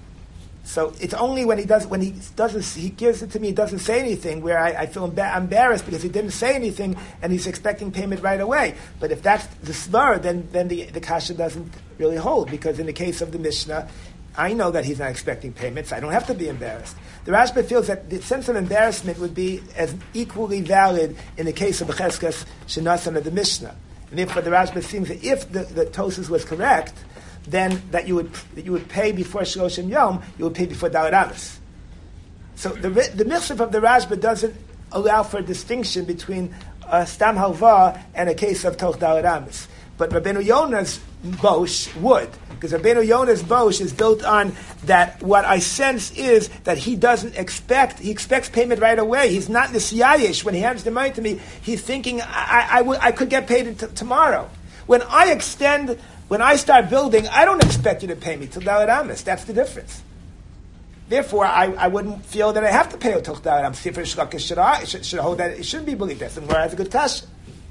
So it's only when he does when he doesn't he gives it to me, he doesn't say anything where I, I feel emba- embarrassed because he didn't say anything and he's expecting payment right away. But if that's the svar, then then the the kasha doesn't really hold, because in the case of the Mishnah, I know that he's not expecting payments. So I don't have to be embarrassed. The Rashba feels that the sense of embarrassment would be as equally valid in the case of the Cheskas Shenasan of the Mishnah. And therefore the Rashba seems that if the, the Tosas was correct, then that you would that you would pay before Shloshim Yom, you would pay before Dalet Amos. So the the mitzvah of the Rashba doesn't allow for a distinction between a Stam Halva and a case of Toch Dalet Amos. But Rabbeinu Yonah's Bosh would, because Rabbeinu Yonah's Bosh is built on that what I sense is that he doesn't expect, he expects payment right away. He's not nisyayish. When he hands the money to me, he's thinking, I, I, I, w- I could get paid t- tomorrow. When I extend When I start building, I don't expect you to pay me till Dalet Amos. That's the difference. Therefore, I, I wouldn't feel that I have to pay till Dalet Amos. Sefer Shlakish should, should, should hold that it shouldn't be believed. That's the more I have a good kasha.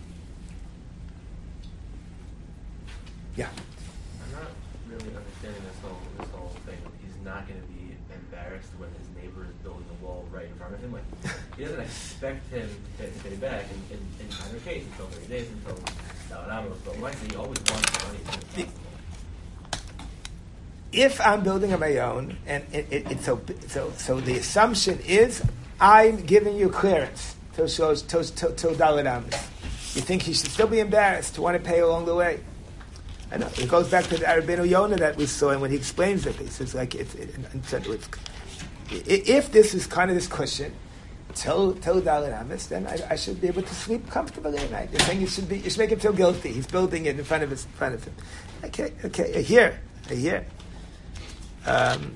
Yeah. I'm not really understanding this whole this whole thing. He's not going to be embarrassed when his neighbor is building a wall right in front of him. Like he doesn't expect him to, to pay back in, in, in either case until thirty days until. But why he always wants the money? If I'm building on my own, and it, it, it's so, so, so the assumption is I'm giving you clearance till shows till till Dalet Amos. You think he should still be embarrassed to want to pay along the way? I know it goes back to the Rabbeinu Yonah that we saw, and when he explains it, he says like it's, it, it's, it's, if this is kind of this cushion. Till till Dalet Amos, then I, I should be able to sleep comfortably at night. You're saying you should be, you should make him feel guilty. He's building it in front of his, in front of him. Okay, okay, I hear, I hear. Um,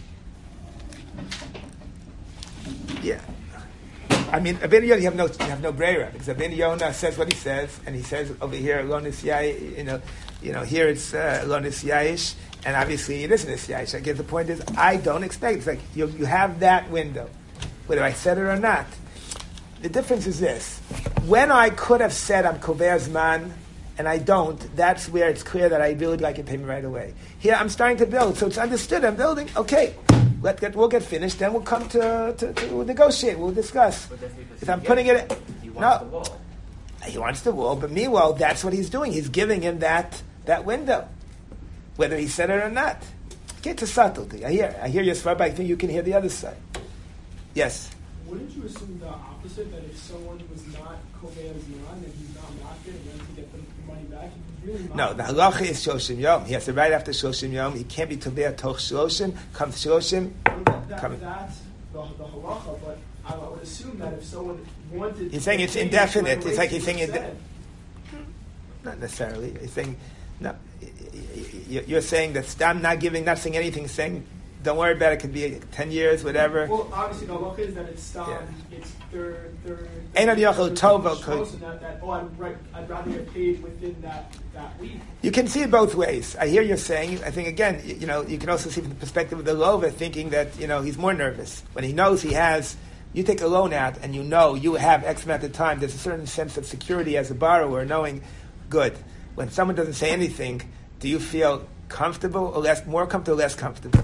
yeah, I mean, Rabbeinu Yonah, you have no, you have no brera, because Rabbeinu Yonah says what he says, and he says over here, lo nisyayish, you know, you know, here it's uh, lo nisyayish, and obviously it isn't nisyayish. I guess the point is, I don't expect. It's like you, you have that window. Whether I said it or not. The difference is this. When I could have said I'm Kovei Zman, and I don't, that's where it's clear that I really like a payment right away. Here I'm starting to build, so it's understood I'm building. Okay, let get, we'll get finished, then we'll come to, to, to we'll negotiate, we'll discuss. If I'm putting it... He wants no, the wall. He wants the wall, but meanwhile, that's what he's doing. He's giving him that, that window, whether he said it or not. Okay, it's a subtlety. I hear, I hear your svar, but I think you can hear the other side. Yes. Wouldn't you assume the opposite, that if someone was not Kovei Zman and he's not locked in and then to get the money back, he could really No, the halacha is Shoshim Yom. He has to right after Shoshim Yom. He can't be Tovei Toch Shloshim. Comes Shloshim. That, that, Come. that's the, the halacha, but I would assume that if someone wanted... He's saying it's to indefinite. It's like he's saying... it. Inde- not necessarily. He's saying... No. You're saying that Stam not giving, not saying anything, saying... don't worry about it. It could be ten years, whatever. Well, obviously the halacha is that it's um, Yeah. it's their their. Ein ad yochel tova So could- that, that oh, I'd, right, I'd rather get paid within that that week. You can see it both ways. I hear you're saying. I think again, you, you know, you can also see from the perspective of the lova, thinking that you know he's more nervous when he knows he has. You take a loan out, and you know you have X amount of time. There's a certain sense of security as a borrower, knowing, good. When someone doesn't say anything, do you feel comfortable or less, more comfortable, or less comfortable?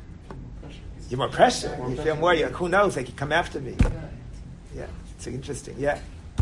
You're more pressure. More you pressure. feel more. You who knows? Like you come after me. Yeah, it's interesting. Yeah.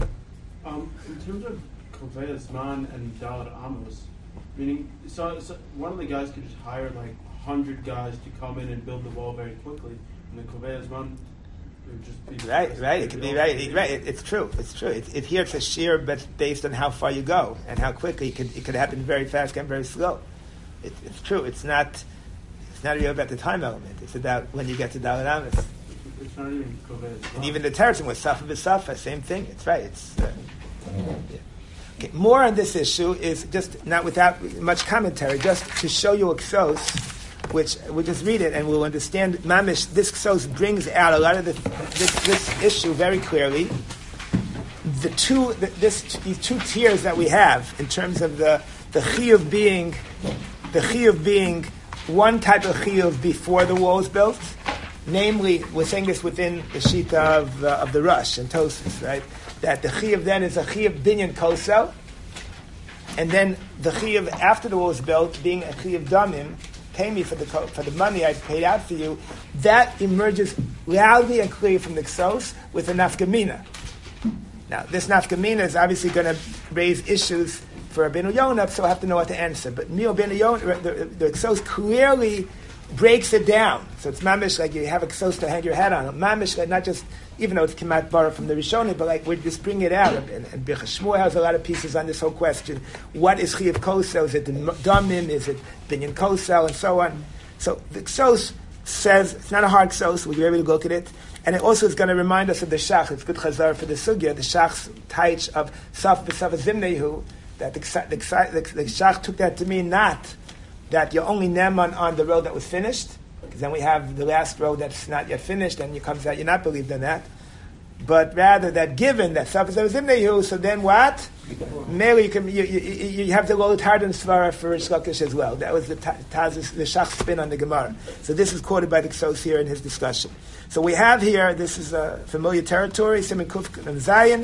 Um, in terms of Kovei Zman and Dalad Amos, meaning, so, so one of the guys could just hire like a hundred guys to come in and build the wall very quickly, and then Kovei Zman would just be Right, right. It could be right. It, right. It, it's true. It's true. It, it here it's a sheer, but based on how far you go and how quickly it could it could happen very fast and very slow. It, it's true. It's not. It's not really about the time element. It's about when you get to Daled Amos. It's not even Kovei Zman. And even the Teretzim was Safa b'Safa, same thing. It's right. It's. Uh, yeah. Okay. More on this issue is just not without much commentary, just to show you a ksos, which we'll just read it and we'll understand. Mamish, this ksos brings out a lot of the, this this issue very clearly. The two, the, this these two tiers that we have in terms of the the chiyuv being, the chiyuv being one type of chiyuv before the wall is built. Namely, we're saying this within the shita of uh, of the Rush and Tosfos, right? That the chiyuv then is a chiyuv binyan kosel, and then the chiyuv after the wall is built, being a chiyuv damim, pay me for the co- for the money I paid out for you. That emerges loudly and clearly from the ksos with a nafkamina. Now, this nafkamina is obviously going to raise issues for Rabbeinu Yonah, so I have to know what to answer. But Mio Rabbeinu Yonah, the, the ksos clearly breaks it down. So it's mamish like you have a ksos to hang your hat on. Mamish like not just, even though it's Kemat Bara from the Rishonim, but like we're just bringing it out. And, and Birchas Shmuel has a lot of pieces on this whole question. What is Chiyav Kosel? Is it the Damim? Is it Binyan Kosel? And so on. So the ksos says, it's not a hard ksos, we'll be able to look at it. And it also is going to remind us of the Shach. It's good chazar for the sugya, the Shach's taich of Saf b'Saf Zimnehu, that the, the, the, the Shach took that to mean not that you're only neman on the road that was finished, because then we have the last road that's not yet finished, and you comes out, you're not believed in that. But rather that given that Saf b'Saf Zimnehu, so then what? Maybe you can you, you, you have the Lolut Harden Svara for Rish Lakish as well. That was the Taz's, the Shach spin on the Gemara. So this is quoted by the Ksos here in his discussion. So we have here, this is a familiar territory, Siman Kuf and Zayin,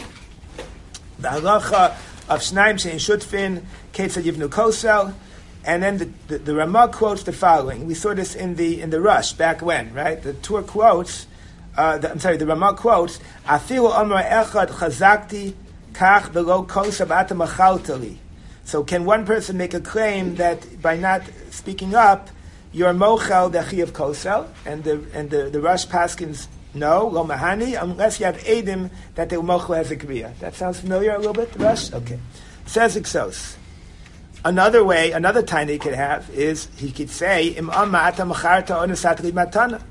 the halacha of Shnaim Shein Shutfin, Ketzad Yivnu Kosel, and then the, the, the Ramah quotes the following. We saw this in the in the Rush back when, right? The Tur quotes, uh, the, I'm sorry, the Ramah quotes, Afilu Amar Echad Chazakti Kach Velo Kosel B'Ata Machaltali. So can one person make a claim that by not speaking up, you're mochel the chiyuv kosel, and the and the, the Rush Paskins no lo mahani unless you have edim that the mochel has a kriya. That sounds familiar a little bit. The Rush, okay. Says Iksos. Another way, another time he could have is he could say im amma ata macharta onasat matana.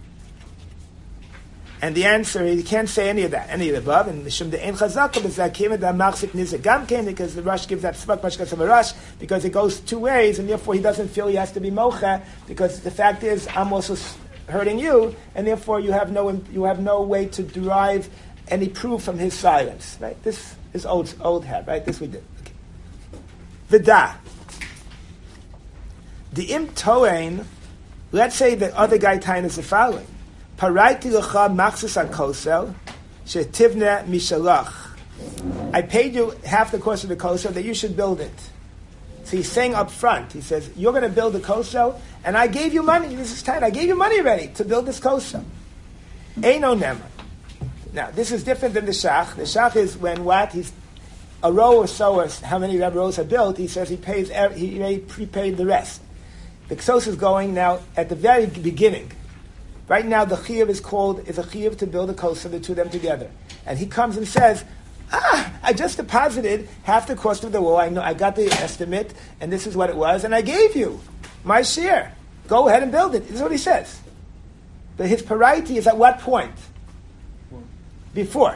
And the answer is, he can't say any of that, any of the above. And Mishum the Ein Chazaka b'Zakima da Machzik Nizek Gamkein, because the Rush gives that Smak Mashkas of a Rush, because it goes two ways, and therefore he doesn't feel he has to be Mocha, because the fact is, I'm also hurting you, and therefore you have no you have no way to derive any proof from his silence. Right? This is old old hat. Right? This we did. Okay. V'da. The Im Toein. Let's say the other guy time is the following. Paraiti lecha machzus kosel shetivne mishalach. I paid you half the cost of the kosel that you should build it. So he's saying up front, he says, you're going to build the kosel, and I gave you money. This is tight. I gave you money already to build this kosel. Eino nema. Now, this is different than the shach. The shach is when what? He's a row or so, or how many rows are built, he says he pays, he already prepaid the rest. The ksos is going now at the very beginning. Right now, the chiyuv is called, is a chiyuv to build a kosel, the two of them together. And he comes and says, ah, I just deposited half the cost of the wall. I know, I got the estimate, and this is what it was, and I gave you my share. Go ahead and build it. This is what he says. But his pariety is at what point? Before.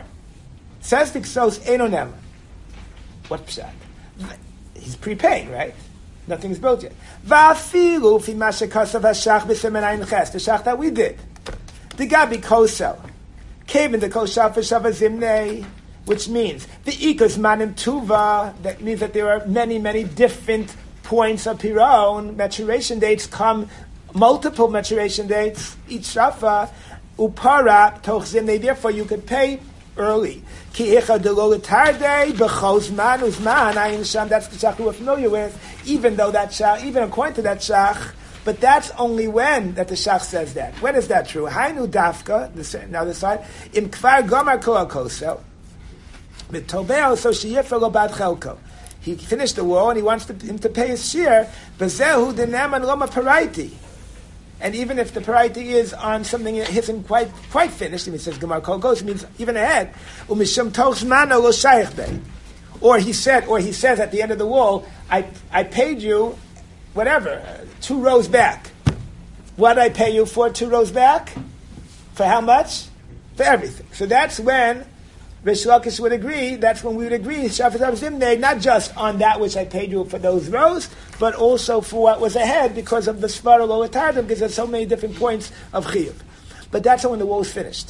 Says the ksos eno nema. What pshat? He's prepaying, right? Nothing's built yet. Va'afilu fi ma shekasav hashach b'simen ayin ches, the shach that we did. The gabi kosel. Came into koshav v'shava zimnei, which means the ikos manim tuva, that means that there are many, many different points of piron. Maturation dates come, multiple maturation dates, each shafa, upara, toch zimnei, therefore you could pay early. Ki icha delol tarde, b'chos man uzman, ayin sham, that's the shach we're familiar with, even though that shach, even according to that shach, but that's only when that the shach says that. When is that true? Hainu dafka, the other side, im kvar gomar kol kosel, mitobeo so sheyifer lo bad chelko. He finished the wall and he wants to, him to pay his share. Bezehu deneman loma paraiti. And even if the paraiti is on something that isn't quite quite finished, and he says Gemar Kol Kos, means even ahead. Umishum toch mano lo shayich bei. Or he said, or he says at the end of the wall, I I paid you, whatever, two rows back. What did I pay you for two rows back? For how much? For everything. So that's when Rish Lakish would agree, that's when we would agree, Shafat Zimnei, not just on that which I paid you for those rows, but also for what was ahead because of the Svara Lo Etardim, because there's so many different points of Chiyuv. But that's when the wall is finished.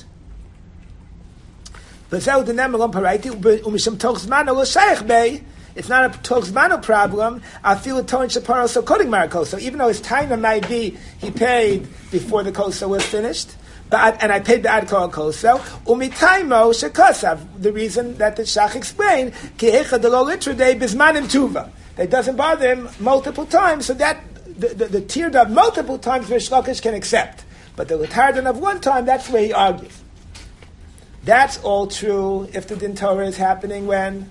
It's not a Tochzmano problem. I feel a Toin Shaparo so coding Marakoso. Even though his time might be he paid before the Koso was finished, but and I paid the Ad Kol Koso. Umitaimo Shekosav. The reason that the Shach explained Kihecha de Lo Litra Day Bismanim Tuva. That doesn't bother him multiple times, so that the the, the tiered of multiple times Rish Lakish can accept. But the L'tardan of one time, that's where he argues. That's all true if the Din Torah is happening when?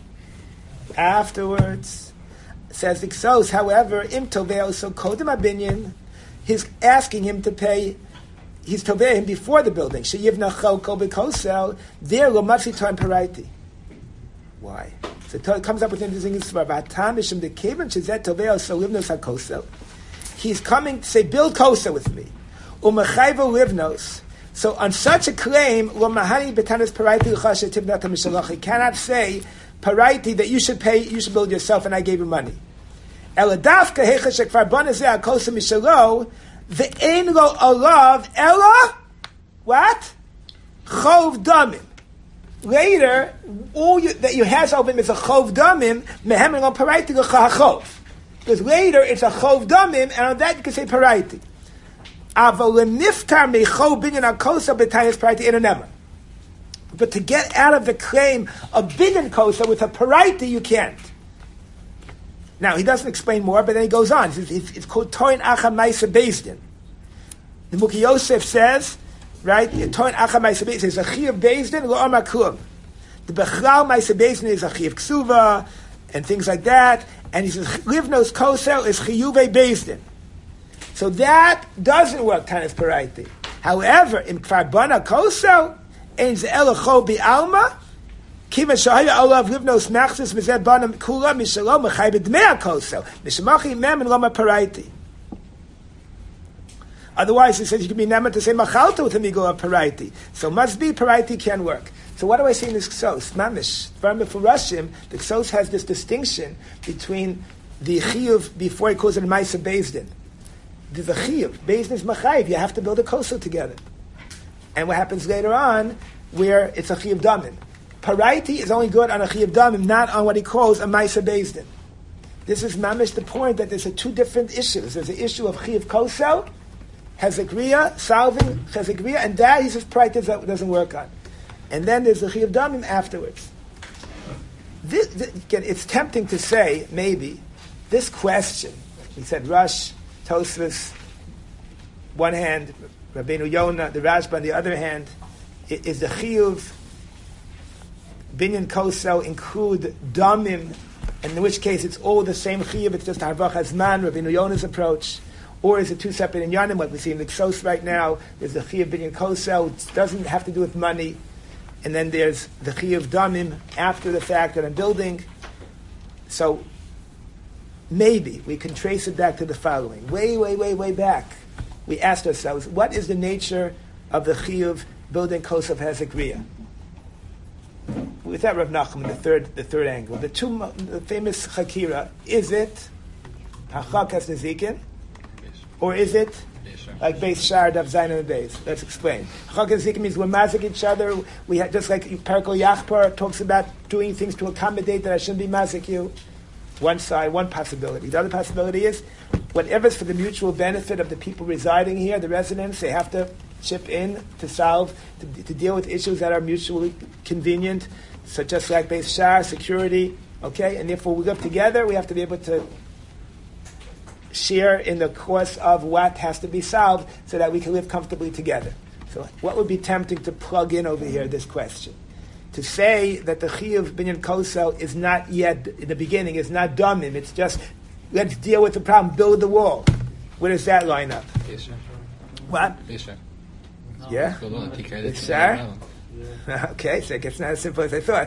Afterwards. Says the Ksos, however, Im Toveo, so Kodim Abinyan, he's asking him to pay, he's Toveo him before the building. Sheyivna Cholko B'Kosel, there Lomatzi Toim Paraiti. Why? So it comes up with an interesting Yisrael. V'atam Mishum Dekevim Shezet Toveo, so Livnos HaKosel. He's coming to say, build Kosel with me. Umechayvo Livnos. So on such a claim, Lo Mahani B'Tanis Paraiti L'Chashe Tivnata Mishalach, he cannot say, Paraiti, that you should pay, you should build yourself, and I gave you money. Eladafka hecha shekvar bonazeh akosa mishalo ve'ein lo alav ella what chov damim. Later, all you, that you has over him is a chov damim mehem lo paraiti lecha chov. Because later it's a chov damim, and on that you can say paraiti. Aval niftar mechov binyan akosa b'tayis paraiti in a never. But to get out of the claim of binyan kosa with a paraiti, you can't. Now, he doesn't explain more, but then he goes on. He says, it's, it's called Toin Acha Maisa Bezdin. The Muki Yosef says, right, Toin Acha Maisa Bezdin is a Chi of Bezdin, Lo Amar Klum. The Bechlal Maisa Bezdin is a Chi of Ksuva, and things like that. And he says, Livnos Kosel is Chiyuve Bezdin. So that doesn't work, Tanis Paraiti. However, in Kfar Bana Kosel, Ein Ze Elacho Bi'alma, Kiva Shahaya Olav Livnos Machsis Mizet Banam Kula Mishalom Mechai B'Dmei HaKosel Mishamachi Mem and Loma Paraiti. Otherwise, he says you can be never to say Machalta with a Migul of Paraiti. So must be Paraiti can work. So what do I see in this Ksos? Mamish. From the Furashim, the Ksos has this distinction between the Chiyuv before he calls it Maisa Bezdin. There's a Chiyuv. Bezdin is Machayiv. You have to build a Kosel together. And what happens later on, where it's a Chiyuv Damin. Paraiti is only good on a Chiyuv Damim, not on what he calls a Maisa Bezdin. This is mamish the point that there's a two different issues. There's the issue of Chiyuv Kosel, Hezekriya, solving Hezekriya, and that he says Paraiti doesn't work on. And then there's the Chiyuv Damim afterwards. This, this, again, it's tempting to say, maybe, this question, we said Rush, Tosfos, one hand, Rabbeinu Yonah, the Rashba on the other hand, is the Chiyuv Binyan Kosel include Damim, in which case it's all the same Chiyuv, it's just Harvach Hazman, Rabbeinu Yonah's approach, or is it two separate Inyanim, like we see in the Ksos right now, there's the Chiyuv Binyan Kosel, it doesn't have to do with money, and then there's the Chiyuv Damim after the fact that I'm building. So maybe we can trace it back to the following. Way, way, way, way back, we asked ourselves, what is the nature of the Chiyuv building Kosel Hezekriya? With that, Rav Nachman, the third, the third angle, the two, the famous Chakira, is it Hachakas Nezikin? Or is it like Beis Shar, Dav Zayin and Beis? Let's explain. Hachakas Nezikin means we're mazik each other. We ha- just like Perkel Yachpar talks about doing things to accommodate that I shouldn't be mazik you. One side, one possibility. The other possibility is whatever's for the mutual benefit of the people residing here, the residents, they have to chip in to solve, to, to deal with issues that are mutually convenient, such as like Beis Shar, security, okay? And therefore we live together, we have to be able to share in the course of what has to be solved so that we can live comfortably together. So what would be tempting to plug in over here, this question? To say that the Chiyuv Binyan Kosel is not yet, in the beginning, is not domim, it's just, let's deal with the problem, build the wall. Where does that line up? Yes, sir. What? Yes, sir. Yeah? Go on, take care of It's this. sir? Okay, so it's not as simple as I thought.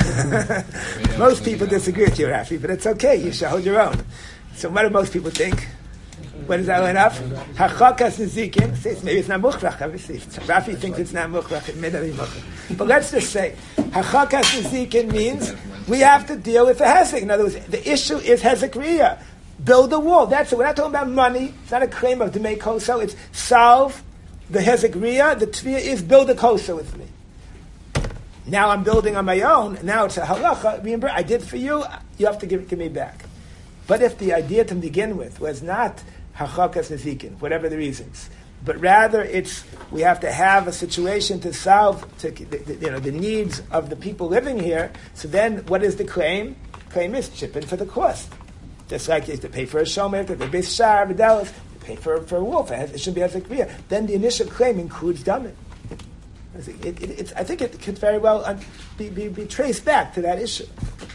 Most people disagree with you, Rafi, but it's okay, you should hold your own. So what do most people think? What does that line up? Hachakas Nezikin. Maybe it's not Mukhrach, obviously. Rafi thinks it's not Mukhrach, it may not be Mukhrach. But let's just say, Hachakas Nezikin means we have to deal with the Hezek. In other words, the issue is Hezek Riyah. Build a wall. That's it. We're not talking about money. It's not a claim of Demei Kosel. It's solve the Hezek Riyah. The Tviyah is build a Kosel with me. Now I'm building on my own. Now it's a halacha. Remember, I did for you. You have to give, give me back. But if the idea to begin with was not hachakas nezikin, whatever the reasons, but rather it's we have to have a situation to solve to, the, the, you know, the needs of the people living here. So then, what is the claim? Claim is chip in for the cost. Just like you have to pay for a shomer, to pay for shar, vidalas, pay for for a wolf. It should be as a kriya. Then the initial claim includes damin. It, it, it's, I think it could very well uh, be, be, be traced back to that issue.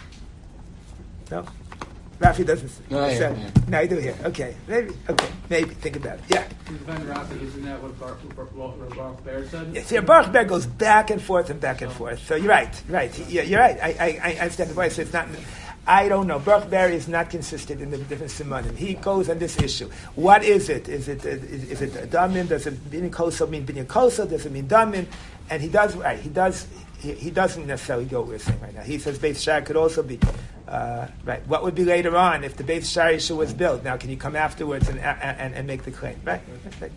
No? Rafi doesn't no, yeah, say. Yeah. No, you do here. Okay. Maybe. Okay. Maybe. Think about it. Yeah. Ben Rafi, isn't that what Baruch, Baruch, Baruch Bear said? Yes. Yeah, Baruch Bear goes back and forth and back and forth. So you're right. Right. Yeah, you're right. I, I, I understand the voice. So it's not... I don't know. Baruch Bear is not consistent in the different simanim. He goes on this issue. What is it? Is it is, is it a damin? Does it binyan kosel mean binyan kosel? Does it mean damin? And he does right. He does. He, he doesn't necessarily go what we're saying right now. He says Beis Shar could also be uh, right. What would be later on if the Beis Shar issue was built? Now, can you come afterwards and and, and make the claim? Right. right.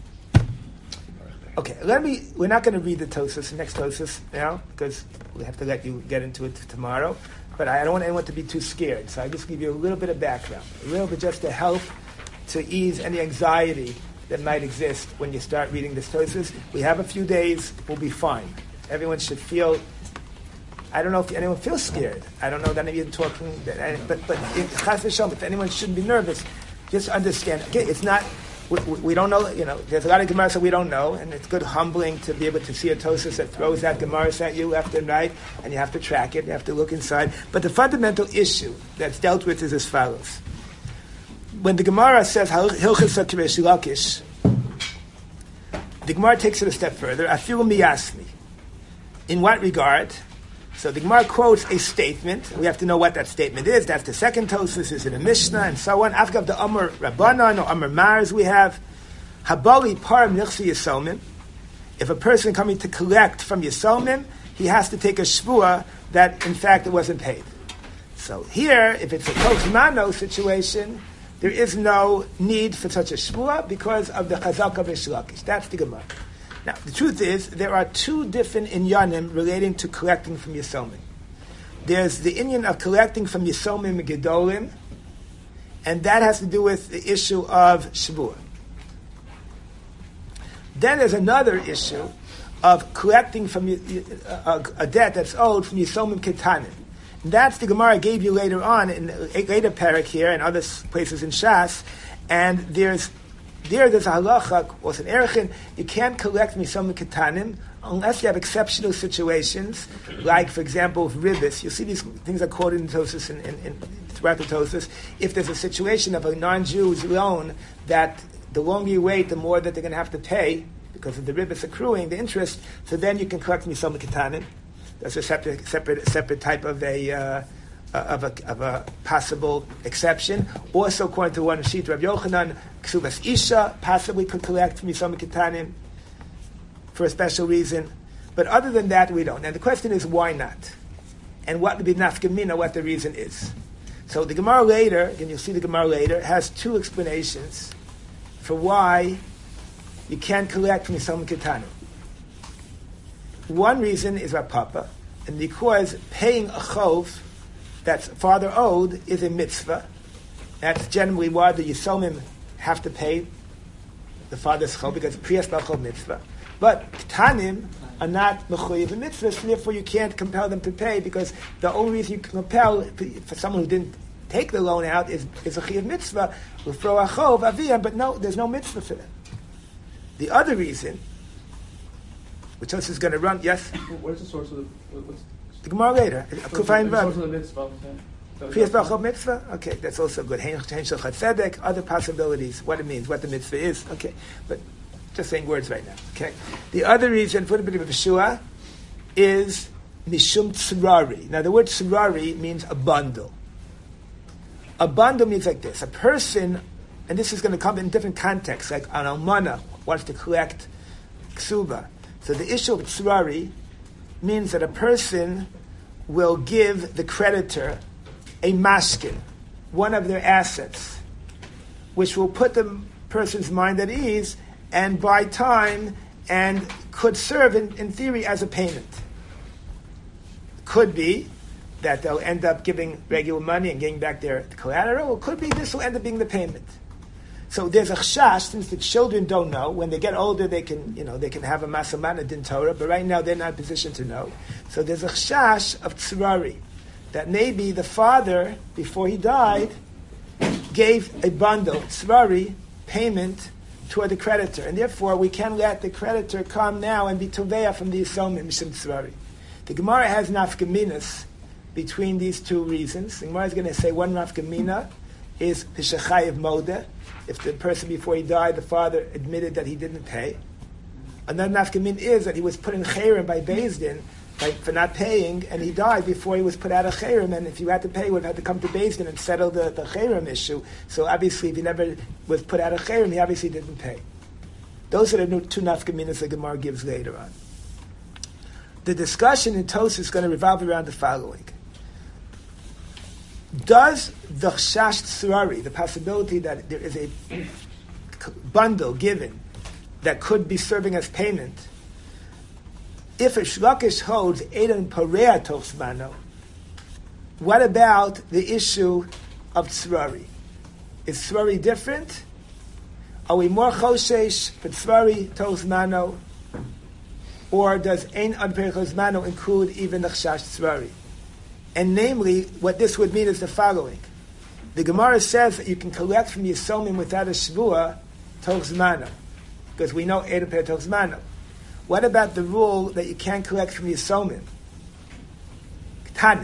Okay. Let me. We're not going to read the Tosas, the next Tosas now, because we have to let you get into it tomorrow. But I don't want anyone to be too scared, so I just give you a little bit of background, a little bit just to help to ease any anxiety that might exist when you start reading this Tosas. We have a few days, we'll be fine. Everyone should feel, I don't know if anyone feels scared. I don't know that anyone talking, but, but Chas v'Shalom, if anyone shouldn't be nervous, just understand, okay, it's not, we, we don't know, you know, there's a lot of Gemaras that we don't know, and it's good humbling to be able to see a Tosas that throws out Gemaras at you left and right, and you have to track it, you have to look inside. But the fundamental issue that's dealt with is as follows. When the Gemara says, Hilchos HaKresh Lakish, the Gemara takes it a step further, Afilu miyasmi. In what regard? So the Gemara quotes a statement. We have to know what that statement is. That's the second Tosas, is in a Mishnah, and so on. After the Amar Rabbanan or Amar Mars, we have Habali Param Nichsi Yisomim. If a person coming to collect from Yisomim, he has to take a shvua that, in fact, it wasn't paid. So here, if it's a Tochmano situation, there is no need for such a shvua because of the Chazaka V'Shlakish. That's the Gemara. Now, the truth is, there are two different inyanim relating to collecting from Yisomim. There's the inyan of collecting from Yisomim Gedolim, and that has to do with the issue of Shavuot. Then there's another issue of collecting from a, a debt that's owed from Yisomim Ketanim. And that's the Gemara gave you later on, in later parak here and other places in Shas, and there's There, there's a halacha, or an erichin, you can't collect misomim ketanim unless you have exceptional situations, like, for example, with ribis. You'll see these things are quoted in Tosas and in, in, throughout the Tosas. If there's a situation of a non-Jew's loan that the longer you wait, the more that they're going to have to pay because of the ribis accruing, the interest, so then you can collect misomim ketanim. That's a separate, separate, separate type of a... Uh, Uh, of a of a possible exception. Also, according to one sheet, Rav Yochanan, Ksubas Isha possibly could collect from Yisomim Ketanim for a special reason. But other than that, we don't. And the question is, why not? And what would be nafka mina, what the reason is. So the Gemara later, and you'll see the Gemara later, has two explanations for why you can't collect from Yisomim Ketanim. One reason is Rapapa, and because paying a chov that's father owed is a mitzvah. That's generally why the Yisomim have to pay the father's chov, because Priyas B'chov mitzvah. But Ketanim are not mechuyev in mitzvahs, and therefore you can't compel them to pay, because the only reason you can compel for someone who didn't take the loan out is, is a chiyav mitzvah, l'fro achov aviyah, but no, there's no mitzvah for them. The other reason, which else is going to run, yes? Where's the source of the... What's, the Gemara later. Kufayim Vav. The source of the mitzvah. Priyas B'chov mitzvah? Okay, that's also good. Hein Shel Chatzedek, other possibilities, what it means, what the mitzvah is. Okay, but just saying words right now. Okay. The other reason for the bit of Yeshua is Mishum Tzurari. Now the word Tzurari means a bundle. A bundle means like this. A person, and this is going to come in different contexts, like an almana wants to collect ksuba. So the issue of tzurari means that a person will give the creditor a maskin, one of their assets, which will put the person's mind at ease and buy time and could serve in, in theory as a payment. Could be that they'll end up giving regular money and getting back their collateral, or could be this will end up being the payment. So there's a chashash, since the children don't know. When they get older, they can, you know, they can have a masamana din Torah, but right now they're not in a position to know. So there's a chashash of tzurari, that maybe the father, before he died, gave a bundle, tzurari, payment toward the creditor, and therefore we can let the creditor come now and be toveya from the yisomim mishum tzurari. The Gemara has nafkaminas between these two reasons. The Gemara is going to say one nafkamina is pishachayev modeh, if the person before he died, the father admitted that he didn't pay. Another nafkamin is that he was put in chayrim by Beis Din by, for not paying, and he died before he was put out of chayrim, and if you had to pay, you would have had to come to Beis Din and settle the, the chayrim issue. So obviously, if he never was put out of chayrim, he obviously didn't pay. Those are the two nafkaminas the Gemara gives later on. The discussion in Tosfos is going to revolve around the following. Does the chash tzurari, the possibility that there is a bundle given that could be serving as payment, if a shlokish holds eidan parea tosmano, what about the issue of tzurari? Is tzurari different? Are we more choshesh for tzurari tosmano, or does ein ad parea tosmano include even the chash tzurari? And namely, what this would mean is the following. The Gemara says that you can collect from Yisomim without a Shvuah Tochzmano, because we know Eda Per Tochzmano. What about the rule that you can't collect from Yisomim? Ketanim.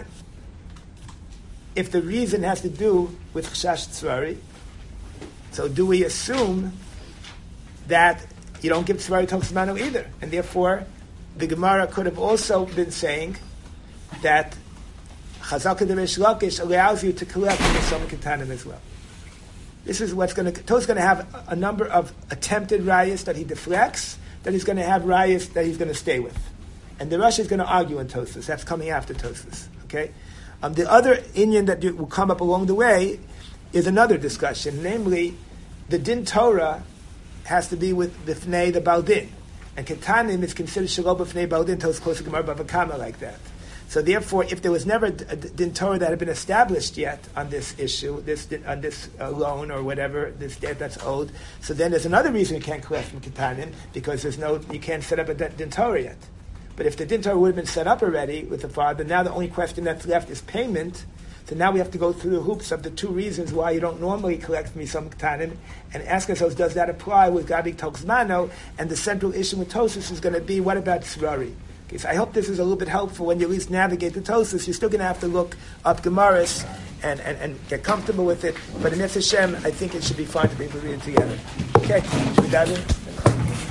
If the reason has to do with Chash Tzvari, so do we assume that you don't give Tzvari Tochzmano either? And therefore, the Gemara could have also been saying that Chazal Kedesh Lakish allows you to collect from the Yisomim Ketanim as well. This is what's going to. To's going to have a number of attempted rayas that he deflects. That he's going to have rayas that he's going to stay with, and the Rosh is going to argue in Tosfos. That's coming after Tosfos. Okay. Um, the other inyan that will come up along the way is another discussion, namely, the din Torah has to be with b'fnei the Baldin, and Ketanim is considered shelo b'fnei Baldin. To's close to Gemara Bava Kama like that. So therefore, if there was never a din Torah that had been established yet on this issue, this on this uh, loan or whatever, this debt that's owed, so then there's another reason you can't collect from Ketanim, because there's no, you can't set up a din Torah yet. But if the din Torah would have been set up already with the father, now the only question that's left is payment. So now we have to go through the hoops of the two reasons why you don't normally collect from Yisomim Ketanim, and ask ourselves, does that apply with Gabi Tochzmano? And the central issue with Tosfos is going to be, what about Tzurari? Okay, so I hope this is a little bit helpful when you at least navigate the Tosfos. You're still going to have to look up Gemaras and, and, and get comfortable with it. But in Nefesh Hashem, I think it should be fine to be able to read it together. Okay, should we dive in?